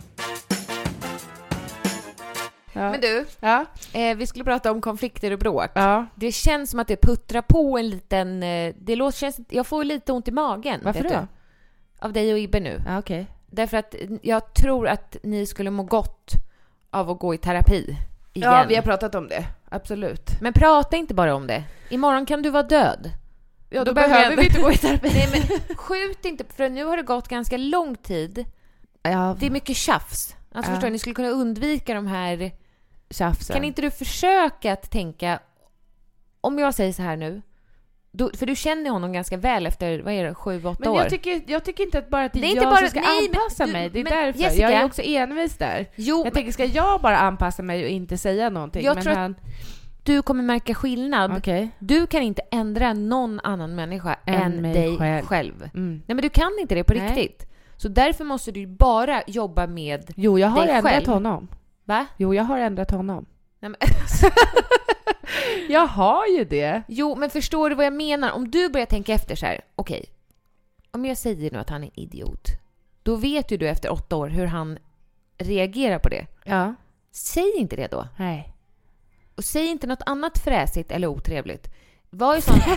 D: Ja.
C: Men du,
D: Ja.
C: eh, vi skulle prata om konflikter och bråk.
D: Ja.
C: Det känns som att det puttrar på en liten... Eh, det låter, känns, jag får lite ont i magen.
D: Varför
C: vet
D: då?
C: du? Av dig och Ibbe nu.
D: Ja, okej.
C: Därför att jag tror att ni skulle må gott av att gå i terapi igen.
D: Ja, vi har pratat om det. Absolut.
C: Men prata inte bara om det. Imorgon kan du vara död.
D: Ja, då,
C: Då
D: behöver
C: behöver-
D: vi inte gå i terapi.
C: Nej, men skjut inte, för nu har det gått ganska lång tid.
D: Ja,
C: Det är mycket tjafs. Alltså
D: Ja.
C: förstår ni, ni skulle kunna undvika de här...
D: tjafsen.
C: Kan inte du försöka att tänka, om jag säger så här nu, då, för du känner honom ganska väl efter, vad är det, sju, åtta
D: Men
C: år?
D: jag tycker, jag tycker inte att bara att det är,
C: Det är
D: jag
C: inte bara-
D: som ska
C: nej, men
D: anpassa
C: du-
D: mig. Det är
C: men
D: därför.
C: Jessica-
D: jag är också envis där.
C: Jo,
D: Jag tänker, ska jag bara anpassa mig och inte säga någonting?
C: Jag
D: men
C: tror att-
D: han...
C: du kommer märka skillnad.
D: Okej.
C: Du kan inte ändra någon annan människa
D: Än
C: än,
D: mig
C: dig
D: själv.
C: själv.
D: Mm.
C: Nej, men du kan inte det på
D: Nej.
C: riktigt. Så därför måste du bara jobba med...
D: Jo, jag har
C: dig
D: ändrat
C: själv.
D: honom.
C: Va?
D: Jo, jag har ändrat honom.
C: Nej, men,
D: Jag har ju det.
C: jo, men förstår du vad jag menar? Om du börjar tänka efter så här, okej, om jag säger nu att han är idiot, då vet ju du efter åtta år hur han reagerar på det.
D: Ja.
C: Säg inte det då.
D: Nej.
C: Och säg inte något annat fräsigt eller otrevligt. Var ju sån...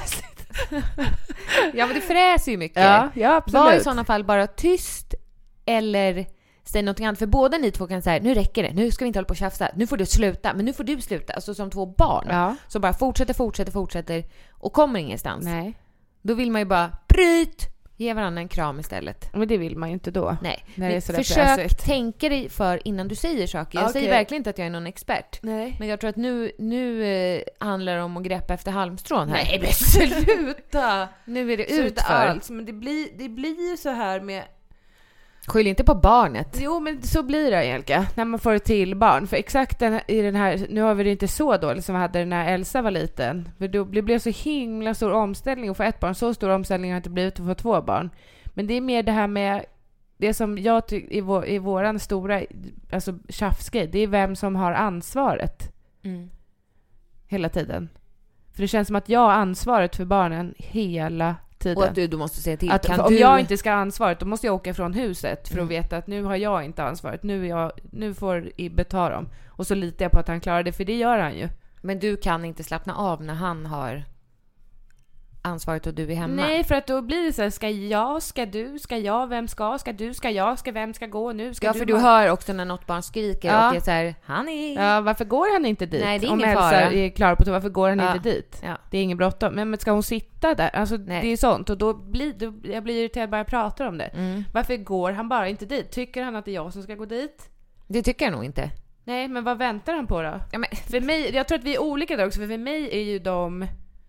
C: Ja, men det fräser ju mycket.
D: Ja, ja, absolut.
C: Var i sådana fall bara tyst eller säger någonting annat. För båda ni två kan säga, nu räcker det, nu ska vi inte hålla på och tjafsa, nu får du sluta, men nu får du sluta. Alltså som två barn
D: Ja.
C: som bara fortsätter, fortsätter, fortsätter och kommer ingenstans.
D: Nej.
C: Då vill man ju bara, bryt! Ge varandra en kram istället.
D: Men det vill man ju inte då.
C: Nej,
D: När det är sådär
C: försök
D: fräsigt.
C: tänka dig för innan du säger saker. Jag
D: Okej.
C: säger verkligen inte att jag är någon expert.
D: Nej.
C: Men jag tror att nu, nu eh, handlar det om att greppa efter halmstrån här.
D: Nej, men sluta!
C: Nu är det
D: Sluta
C: utför.
D: alls. Men det blir, det blir ju så här med...
C: Skyll inte på barnet.
D: Jo, men så blir det, Angelica, när man får ett till barn. För exakt den, i den här, nu har vi det inte så dåligt som vi hade när Elsa var liten. För då blev det så himla stor omställning att få ett barn. Så stor omställning har inte blivit att få två barn. Men det är mer det här med, det som jag tycker i, vår, i våran stora alltså tjafsgrej, det är vem som har ansvaret
C: Mm.
D: hela tiden. För det känns som att jag har ansvaret för barnen hela tiden.
C: Och att du, du måste säga till.
D: Att
C: kan
D: om
C: du...
D: jag inte ska ha ansvaret, då måste jag åka från huset för att
C: Mm.
D: veta att nu har jag inte ansvaret. Nu, är jag, nu får Ibbe ta dem. Och så litar jag på att han klarar det, för det gör han ju.
C: Men du kan inte slappna av när han har ansvaret och du är hemma.
D: Nej, för att då blir det så här, ska jag, ska du, ska jag, vem ska, ska du, ska jag, ska vem ska gå nu, ska
C: Ja,
D: du.
C: för du hör också när något barn skriker
D: Ja.
C: och är så här, han är...
D: Ja, varför går han inte dit?
C: Nej, det är
D: Om
C: ingen
D: Elsa
C: fara.
D: är klar på det, varför går han
C: Ja.
D: inte dit?
C: Ja.
D: Det är ingen bråttom. Men, men ska hon sitta där? Alltså,
C: Nej.
D: det är sånt. Och då blir, då, jag blir irriterad bara jag pratar om det.
C: Mm.
D: Varför går han bara inte dit? Tycker han att det är jag som ska gå dit?
C: Det tycker jag nog inte.
D: Nej, men vad väntar han på då?
C: Ja, men...
D: För mig, jag tror att vi är olika där också, för för mig är ju de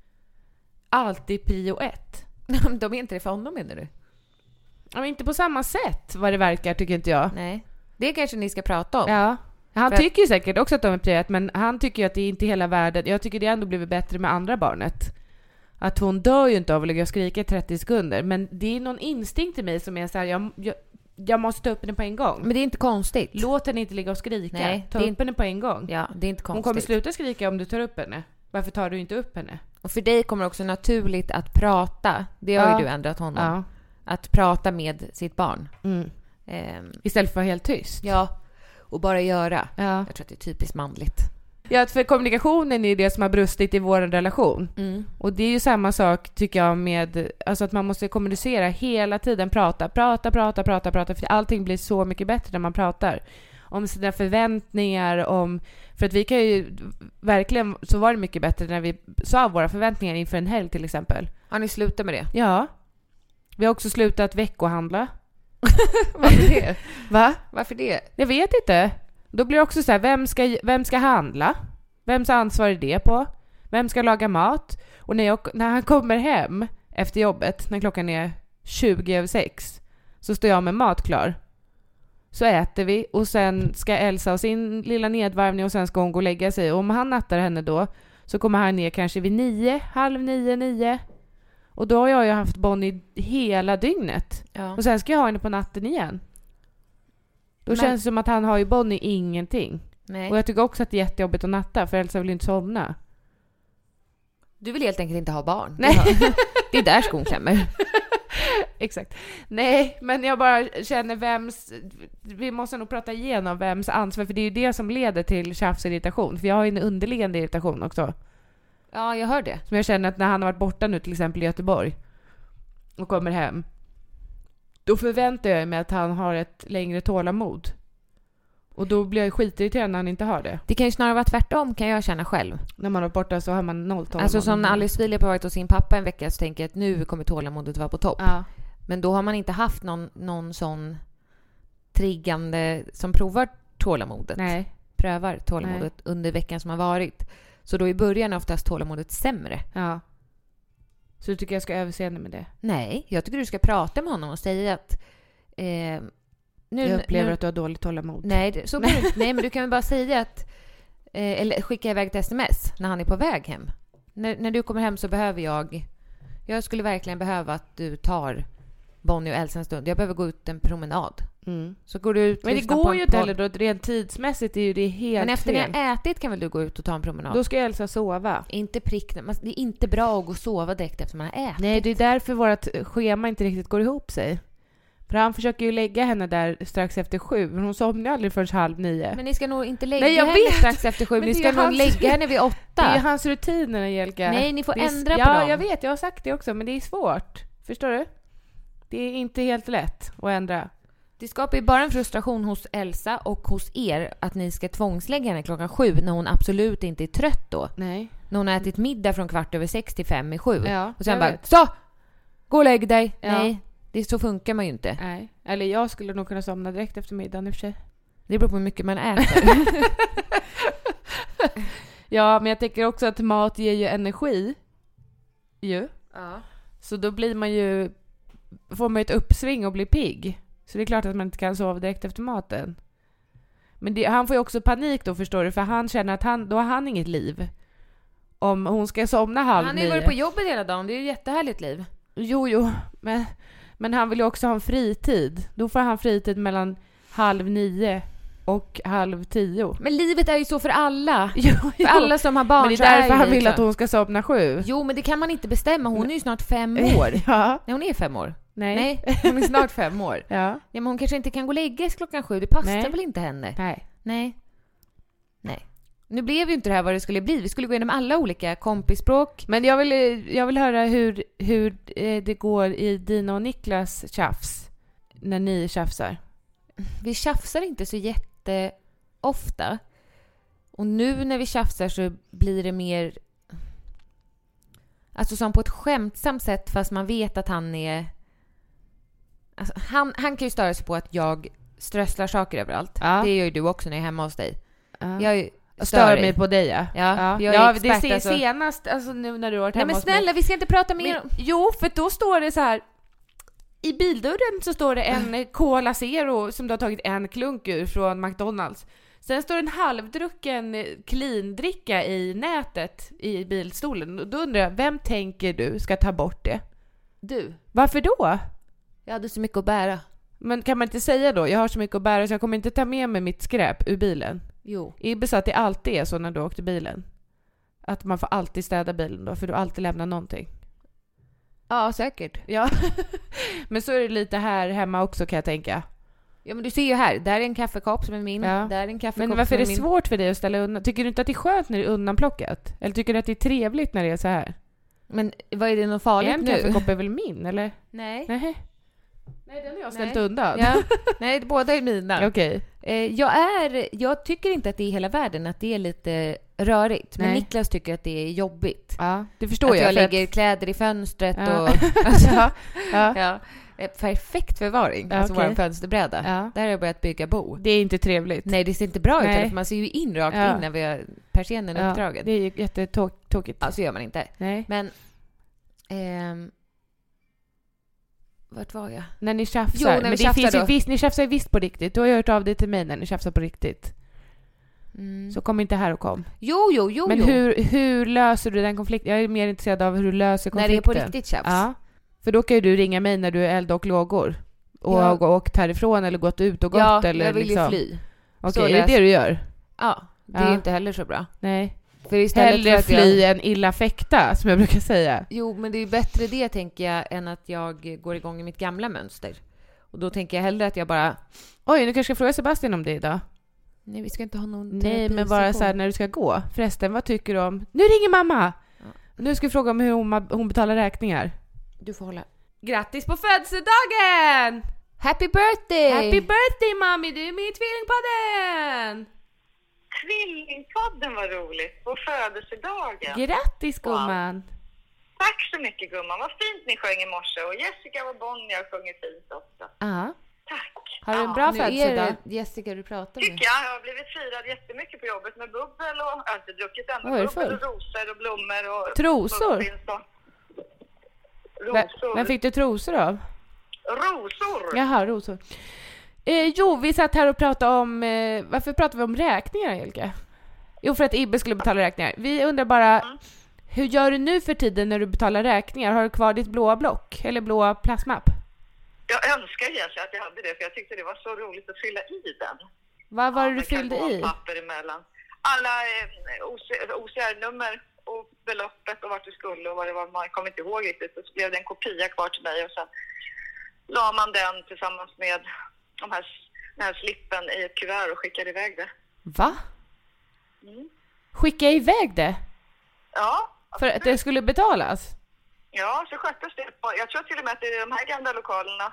D: alltid prio ett.
C: De är inte det för honom, menar du?
D: Ja, men inte på samma sätt vad det verkar, tycker inte jag.
C: Nej. Det kanske ni ska prata om.
D: Ja. Han
C: För-
D: tycker ju säkert också att de är prio ett, men han tycker ju att det är inte hela världen. Jag tycker det ändå blivit bättre med andra barnet. Att hon dör ju inte av att ligga och skrika i trettio sekunder, men det är någon instinkt i mig som är så här, jag, jag, jag måste ta upp henne på en gång.
C: Men det är inte konstigt.
D: Låt henne inte ligga och skrika.
C: Nej,
D: ta
C: det är
D: upp
C: inte-
D: henne på en gång.
C: Ja, det är inte
D: Hon
C: konstigt.
D: kommer sluta skrika om du tar upp henne. Varför tar du inte upp henne?
C: Och för dig kommer det också naturligt att prata. Det har
D: Ja.
C: ju du ändrat honom.
D: Ja.
C: Att prata med sitt barn.
D: Mm.
C: Ehm,
D: Istället för att vara helt tyst.
C: ja, och bara göra.
D: Ja.
C: Jag tror att det är typiskt manligt.
D: Ja, för kommunikationen är det som har brustit i vår relation.
C: Mm.
D: Och det är ju samma sak, tycker jag, med alltså att man måste kommunicera hela tiden, prata, prata, prata, prata, prata, för allting blir så mycket bättre när man pratar om sina förväntningar, om, för att vi kan ju verkligen, så var det mycket bättre när vi sa våra förväntningar inför en helg till exempel.
C: Har ni slutat med det?
D: Ja. Vi har också slutat veckohandla.
C: Varför det?
D: Va?
C: Varför det?
D: Jag vet inte. Då blir det också så här, vem ska, vem ska handla? Vems ansvar är det på? Vem ska laga mat? Och när, jag, när han kommer hem efter jobbet, när klockan är tjugo över sex, så står jag med mat klar. Så äter vi och sen ska Elsa ha sin lilla nedvarvning och sen ska hon gå och lägga sig. Och om han nattar henne då, så kommer han ner kanske vid nio, halv nio, nio. Och då har jag ju haft Bonnie hela dygnet.
C: Ja.
D: Och sen ska jag ha henne på natten igen. Då
C: Men-
D: känns det som att han har ju Bonnie ingenting.
C: Nej.
D: Och jag tycker också att det är jättejobbigt att natta, för Elsa vill inte somna.
C: Du vill helt enkelt inte ha barn.
D: Nej.
C: Ja. Det är där skon klämmer.
D: Exakt. Nej, men jag bara känner vems... Vi måste nog prata igenom vems ansvar, för det är ju det som leder till tjafs och irritation. För jag har ju en underliggande irritation också.
C: Ja, jag hör det.
D: Som jag känner att när han har varit borta nu, till exempel i Göteborg, och kommer hem, då förväntar jag mig att han har ett längre tålamod. Och då blir jag skitirriterad när han inte har det.
C: Det kan ju snarare vara tvärtom, kan jag känna själv.
D: När man har varit borta så har man noll tålamod.
C: Alltså som när Alice Vilja har varit hos sin pappa en vecka, så tänker jag att nu kommer tålamodet vara på topp.
D: Ja.
C: Men då har man inte haft någon, någon sån triggande som provar tålamodet.
D: Nej.
C: Prövar tålamodet under veckan som har varit. Så då i början är oftast tålamodet sämre.
D: Ja. Så du tycker jag ska överseende med det?
C: Nej, jag tycker du ska prata med honom och säga att... Eh, nu,
D: Jag upplever
C: nu,
D: att du har dåligt tålamod.
C: Nej, det- så går det inte. Nej, men du kan väl bara säga att... Eh, eller skicka iväg ett sms när han är på väg hem. När, när du kommer hem så behöver jag... Jag skulle verkligen behöva att du tar Bonnie och Elsa en stund. Jag behöver gå ut en promenad.
D: Mm.
C: Så går du ut,
D: Men det
C: lyssnar på
D: går
C: en
D: ju inte
C: podd.
D: heller då. Rent tidsmässigt är ju det helt
C: Men efter
D: fel.
C: ni har ätit kan väl du gå ut och ta en promenad?
D: Då ska Elsa sova.
C: Inte prick. men Det är inte bra att gå och sova direkt efter man har ätit.
D: Nej, det är därför vårt schema inte riktigt går ihop sig. För han försöker ju lägga henne där strax efter sju. Men hon somnar aldrig förrän halv nio.
C: Men ni ska nog inte lägga
D: Nej, jag
C: henne
D: vet.
C: strax efter sju.
D: Men
C: Ni
D: det är
C: ska nog
D: hans-
C: lägga henne vid åtta.
D: Det är ju hans rutiner, Angelica.
C: Nej, ni får
D: Det är-
C: ändra på
D: ja,
C: dem.
D: jag vet. Jag har sagt det också. Men det är svårt. Förstår du? Det är inte helt lätt att ändra.
C: Det skapar ju bara en frustration hos Elsa och hos er att ni ska tvångslägga henne klockan sju när hon absolut inte är trött då.
D: Nej.
C: När hon har ätit middag från kvart över sex till fem i sju.
D: Ja,
C: och sen
D: jag
C: bara,
D: vet.
C: så! Gå och lägg dig!
D: Ja.
C: Nej, det, så funkar man ju inte.
D: Nej. Eller jag skulle nog kunna somna direkt efter middagen i och för sig.
C: Det beror på hur mycket man äter.
D: Ja, men jag tänker också att mat ger ju energi. Ju.
C: Ja.
D: Så då blir man ju... Får man ett uppsving och blir pigg. Så det är klart att man inte kan sova direkt efter maten. Men det, han får ju också panik då, förstår du. För han känner att han, då har han inget liv. Om hon ska somna halv
C: Han har ju
D: nio.
C: varit på jobbet hela dagen. Det är ju ett jättehärligt liv.
D: Jo, jo. Men, men han vill ju också ha en fritid. Då får han fritid mellan halv nio och halv tio.
C: Men livet är ju så för alla.
D: Jo, jo.
C: För alla som har barn.
D: Men det
C: så
D: är därför
C: ju
D: han vill
C: livet
D: att
C: så.
D: hon ska somna sju.
C: Jo, men det kan man inte bestämma. Hon är ju snart fem år.
D: Ja.
C: Nej, hon är fem år.
D: Nej.
C: Nej, hon är snart fem år.
D: Ja.
C: Ja, men hon kanske inte kan gå och lägga sig klockan sju. Det passar
D: Nej.
C: väl inte henne?
D: Nej.
C: Nej. Nej. Nu blev ju inte det här vad det skulle bli. Vi skulle gå igenom alla olika kompisspråk.
D: Men jag vill, jag vill höra hur, hur det går i Dina och Niklas tjafs. När ni tjafsar.
C: Vi tjafsar inte så jätteofta. Och nu när vi tjafsar så blir det mer... Alltså som på ett skämtsamt sätt, fast man vet att han är... Alltså, han, han kan ju störa sig på att jag strösslar saker överallt.
D: Ja.
C: Det gör ju du också när jag är hemma hos dig.
D: Ja.
C: Jag är-
D: Jag
C: stör
D: stör
C: dig.
D: mig på dig, ja.
C: Ja, jag är
D: ja
C: expert,
D: det är
C: alltså.
D: senast, alltså nu när du har varit
C: Nej
D: hemma
C: men
D: hos mig.
C: snälla, vi ska inte prata mer
D: Men,
C: om...
D: jo, för då står det så här. I bildörren så står det en Cola Zero som du har tagit en klunk ur från McDonalds. Sen står en halvdrucken clean-dricka i nätet i bilstolen. Och då undrar jag, vem tänker du ska ta bort det?
C: Du,
D: Varför då?
C: jag hade så mycket att bära.
D: Men kan man inte säga då, jag har så mycket att bära så jag kommer inte ta med mig mitt skräp ur bilen.
C: Jo.
D: Ibbe sa att det alltid är så när du åkte bilen. Att man får alltid städa bilen då, för du alltid lämnar någonting.
C: Ja, säkert.
D: Ja. Men så är det lite här hemma också, kan jag tänka.
C: Ja, men du ser ju här. Där är en kaffekopp som är min.
D: Ja.
C: Där är en kaffekopp
D: Men varför
C: som
D: är det
C: min.
D: svårt för dig att ställa undan? Tycker du inte att det är skönt när det är undanplockat? Eller tycker du att det är trevligt när det är så här?
C: Men vad är det något farligt
D: En
C: nu?
D: kaffekopp är väl min, eller?
C: Nej.
D: Nej. Nej, den har jag ställt
C: Nej.
D: undan.
C: Ja. Nej, båda är mina.
D: Okej.
C: Eh, jag, är, jag tycker inte att det är hela världen att det är lite rörigt. Men
D: Nej.
C: Niklas tycker att det är jobbigt.
D: Ja, det förstår
C: Att
D: jag.
C: jag
D: för
C: lägger
D: att-
C: kläder i fönstret
D: Ja.
C: och... Alltså,
D: ja. Ja.
C: ja. Eh, Perfekt förvaring.
D: Ja,
C: alltså
D: okej.
C: vår fönsterbräda.
D: Ja.
C: Där har jag börjat bygga bo.
D: Det är inte trevligt.
C: Nej, det ser inte bra ut.
D: Nej.
C: heller, För man ser ju in rakt
D: Ja.
C: in när vi har persiennen
D: Ja,
C: uppdragen.
D: det är ju jättetokigt.
C: Ja, så gör man inte.
D: Nej.
C: Men... Ehm, vart var jag?
D: När ni tjafsar.
C: Jo, när vi
D: Men det
C: tjafsar
D: finns ju
C: då.
D: visst, ni tjafsar ju visst på riktigt. Du har ju hört av dig till mig när ni tjafsar på riktigt.
C: Mm.
D: Så kom inte här och kom.
C: Jo, jo, jo,
D: Men
C: jo.
D: hur, hur löser du den konflikten? Jag är mer intresserad av hur du löser
C: När det är
D: konflikten.
C: på riktigt tjafs.
D: Ja. För då kan ju du ringa mig när du är eld och lågor. Och
C: Ja.
D: har åkt härifrån eller gått ut och gått.
C: Ja,
D: eller
C: jag vill
D: liksom.
C: ju fly.
D: Okej,
C: Så
D: är det
C: läs-
D: det du gör?
C: Ja, det
D: Ja.
C: är ju inte heller så bra.
D: Nej.
C: För istället
D: Hellre
C: för att
D: fly
C: jag...
D: än illa fäkta, som jag brukar säga.
C: Jo, men det är ju bättre det, tänker jag, än att jag går igång i mitt gamla mönster. Och då tänker jag hellre att jag bara...
D: Oj, nu kanske jag fråga Sebastian om det idag.
C: Nej, vi ska inte ha någon
D: Nej, men bara
C: terapisession.
D: så här när du ska gå. Förresten, vad tycker du om... Nu ringer mamma!
C: Ja.
D: Nu ska vi fråga om hur hon, hon betalar räkningar.
C: Du får hålla.
D: Grattis på födelsedagen!
C: Happy birthday!
D: Happy birthday, mami! Du är med i Tvillingpodden!
I: Tvillingpodden var roligt på födelsedagen.
D: Grattis, gumman!
I: Tack så mycket gumman, vad fint ni sjöng i morse och Jessica och Bonnier sjunger fint också.
D: Ja.
I: Tack.
D: Har du en
I: Ja,
D: bra
C: Nu är
D: födelsedag?
C: det Jessica du pratar med.
I: Tycker jag, jag har blivit firad jättemycket på jobbet med bubbel och jag har inte druckit än,
D: Oj,
I: men
D: är det
I: bubbel
D: full?
I: och rosor och blommor och
D: Trosor?
I: muffins och-
D: Vem,
I: Rosor.
D: vem fick du trosor av?
I: Rosor?
D: Jaha, rosor. Eh, jo, vi satt här och pratade om... Eh, varför pratar vi om räkningar, Angelica? Jo, för att Ibbe skulle betala räkningar. Vi undrar bara...
I: Mm.
D: Hur gör du nu för tiden när du betalar räkningar? Har du kvar ditt blåa block? Eller blåa plastmapp?
I: Jag önskar egentligen att jag hade det för jag tyckte det var så roligt att fylla i den.
D: Vad var det du
I: med
D: fyllde i?
I: papper emellan. Alla eh, O C R-nummer och beloppet och vart du skulle och vad det var. Man kom inte ihåg riktigt. Så blev det en kopia kvar till mig och sen la man den tillsammans med de här, den här slippen i ett kuvert och skickade iväg det.
D: Va?
I: Mm.
D: Skicka iväg det?
I: Ja.
D: För att det skulle betalas?
I: Ja, så sköttes det. Jag tror till och med att i de här gamla lokalerna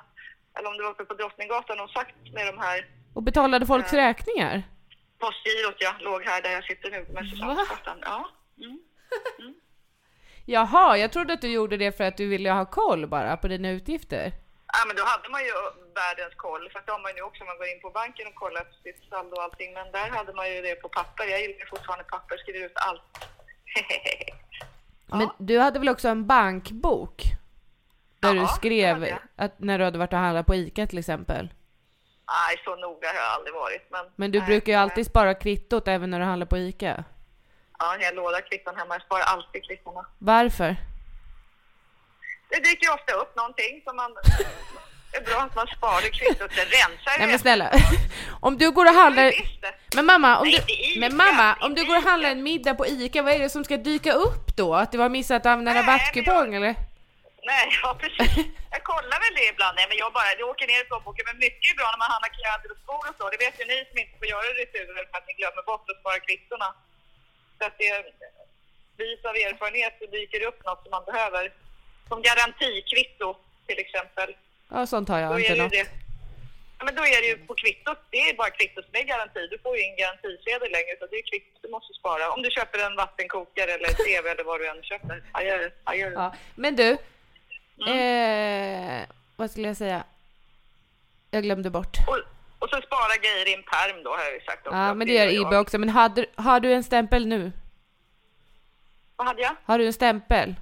I: eller om det var uppe på Drottninggatan och sagt med de här...
D: Och betalade folks
I: äh,
D: räkningar?
I: Postgirot, jag låg här där jag sitter nu på Mästersamhällsgatan. Ja. Mm. Mm.
D: Jaha, jag trodde att du gjorde det för att du ville ha koll bara på dina utgifter.
I: Ja, men då hade man ju världens koll. För att då har man ju också, man går in på banken och kollar på sitt saldo och allting. Men där hade man ju det på papper. Jag gillar fortfarande papper, skriver ut allt.
D: Ja. Men du hade väl också en bankbok? Där ja, du skrev att när du hade varit och handlat på ICA till exempel.
I: Nej, så noga har jag aldrig varit. Men,
D: men du
I: nej,
D: brukar ju alltid spara kvittot även när du handlar på ICA.
I: Ja, jag lådar kvitton hemma. Jag sparar alltid kvittorna.
D: Varför?
I: Det dyker ju ofta upp någonting som man... Det är bra att man sparar kvittot. Det rensar.
D: Nej, men snälla. Om du går och handlar... Men mamma, om
I: Nej,
D: du... Men mamma, om du går och handlar en middag på ICA, vad är det som ska dyka upp då? Att du har missat att använda rabattkupong, jag... eller?
I: Nej, ja precis. Jag kollar väl det ibland. Nej, men jag bara... Jag åker ner i plånboken. Men mycket är bra när man handlar kläder och skor och så. Det vet ju ni som inte får göra returer för att ni glömmer bort att spara kvittorna. Så att det... Vis av erfarenhet så dyker upp något som man behöver. Som garantikvitto till exempel.
D: Ja, sånt har jag inte något.
I: Ja, men då är det ju på kvittot. Det är bara kvittot som är garanti. Du får ju ingen garantisedel längre. Så det är kvittot du måste spara. Om du köper en vattenkokare eller T V eller vad du än köper. Jag gör det. Jag gör det.
D: Ja, men du.
I: Mm.
D: Eh, vad skulle jag säga? Jag glömde bort.
I: Och, och så spara grejer i en perm då har jag ju sagt också.
D: Ja, men det gör I B också. Men har, har du en stämpel nu?
I: Vad hade jag?
D: Har du en stämpel?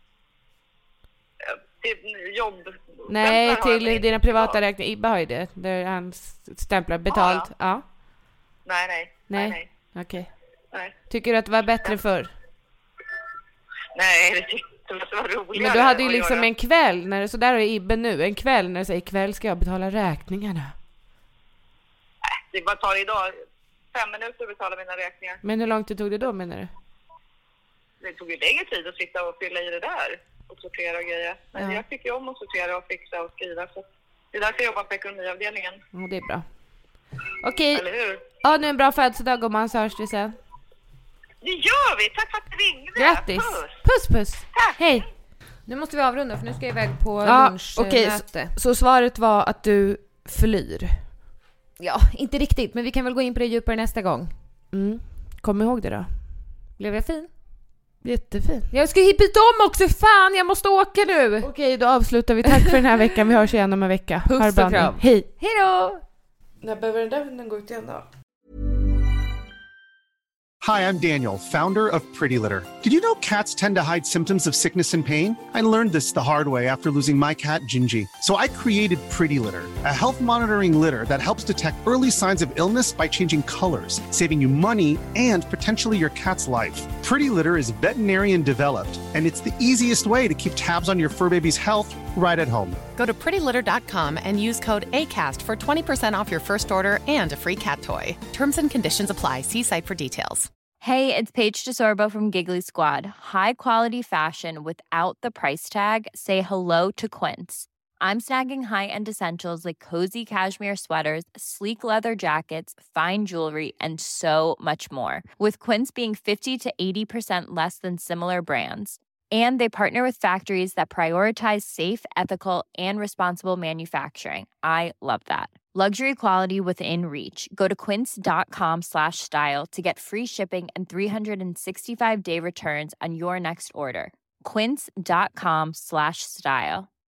I: Till jobb?
D: Nej, till dina privata räkningar. I B har ju det. Där han stämplar betalt. Ja, ja. ja.
I: Nej, nej.
D: Nej,
I: nej.
D: okej.
I: Nej.
D: Tycker du att det var bättre förr?
I: Nej, det tyckte jag att det var roligare.
D: Men du hade ju liksom göra. En kväll, när det, så där är I B nu. En kväll när du säger ikväll ska jag betala räkningarna.
I: Nej, det bara tar idag fem minuter att betala mina räkningar.
D: Men hur långt tog det då, menar du?
I: Det tog ju längre tid att sitta och fylla i det där. Och sortera och grejer. Men ja. Jag tycker ju om att sortera och fixa och skriva. Så det är därför jag jobbar på ekonomiavdelningen.
D: Ja, det är bra. Okej.
I: Eller hur?
D: Ja, nu en bra födelsedag, gumman, så hörs vi sen.
I: Det gör vi! Tack för att du ringde!
D: Grattis!
I: Puss!
D: Puss, puss!
I: Tack.
D: Hej!
C: Nu måste vi avrunda för nu ska jag iväg på
D: ja,
C: lunchmöte.
D: Okej, så, så svaret var att du flyr?
C: Ja, inte riktigt. Men vi kan väl gå in på det djupare nästa gång.
D: Mm. Kom ihåg det då.
C: Blev jag fin?
D: Jättefin.
C: Jag ska hit om också, fan, jag måste åka nu.
D: Okej, då avslutar vi. Tack för den här veckan. Vi hörs igen om en vecka.
C: Puss och kram.
D: Hej.
C: Hej då.
D: När behöver den där hunden gå ut igen då?
J: Hi, I'm Daniel, founder of Pretty Litter. Did you know cats tend to hide symptoms of sickness and pain? I learned this the hard way after losing my cat, Gingy. So I created Pretty Litter, a health monitoring litter that helps detect early signs of illness by changing colors, saving you money and potentially your cat's life. Pretty Litter is veterinarian developed, and it's the easiest way to keep tabs on your fur baby's health right at home.
K: Go to pretty litter dot com and use code ACAST for twenty percent off your first order and a free cat toy. Terms and conditions apply. See site for details.
H: Hey, it's Paige DeSorbo from Giggly Squad. High quality fashion without the price tag. Say hello to Quince. I'm snagging high-end essentials like cozy cashmere sweaters, sleek leather jackets, fine jewelry, and so much more. With Quince being fifty to eighty percent less than similar brands. And they partner with factories that prioritize safe, ethical, and responsible manufacturing. I love that. Luxury quality within reach. Go to quince dot com slash style to get free shipping and three sixty-five day returns on your next order. quince dot com slash style.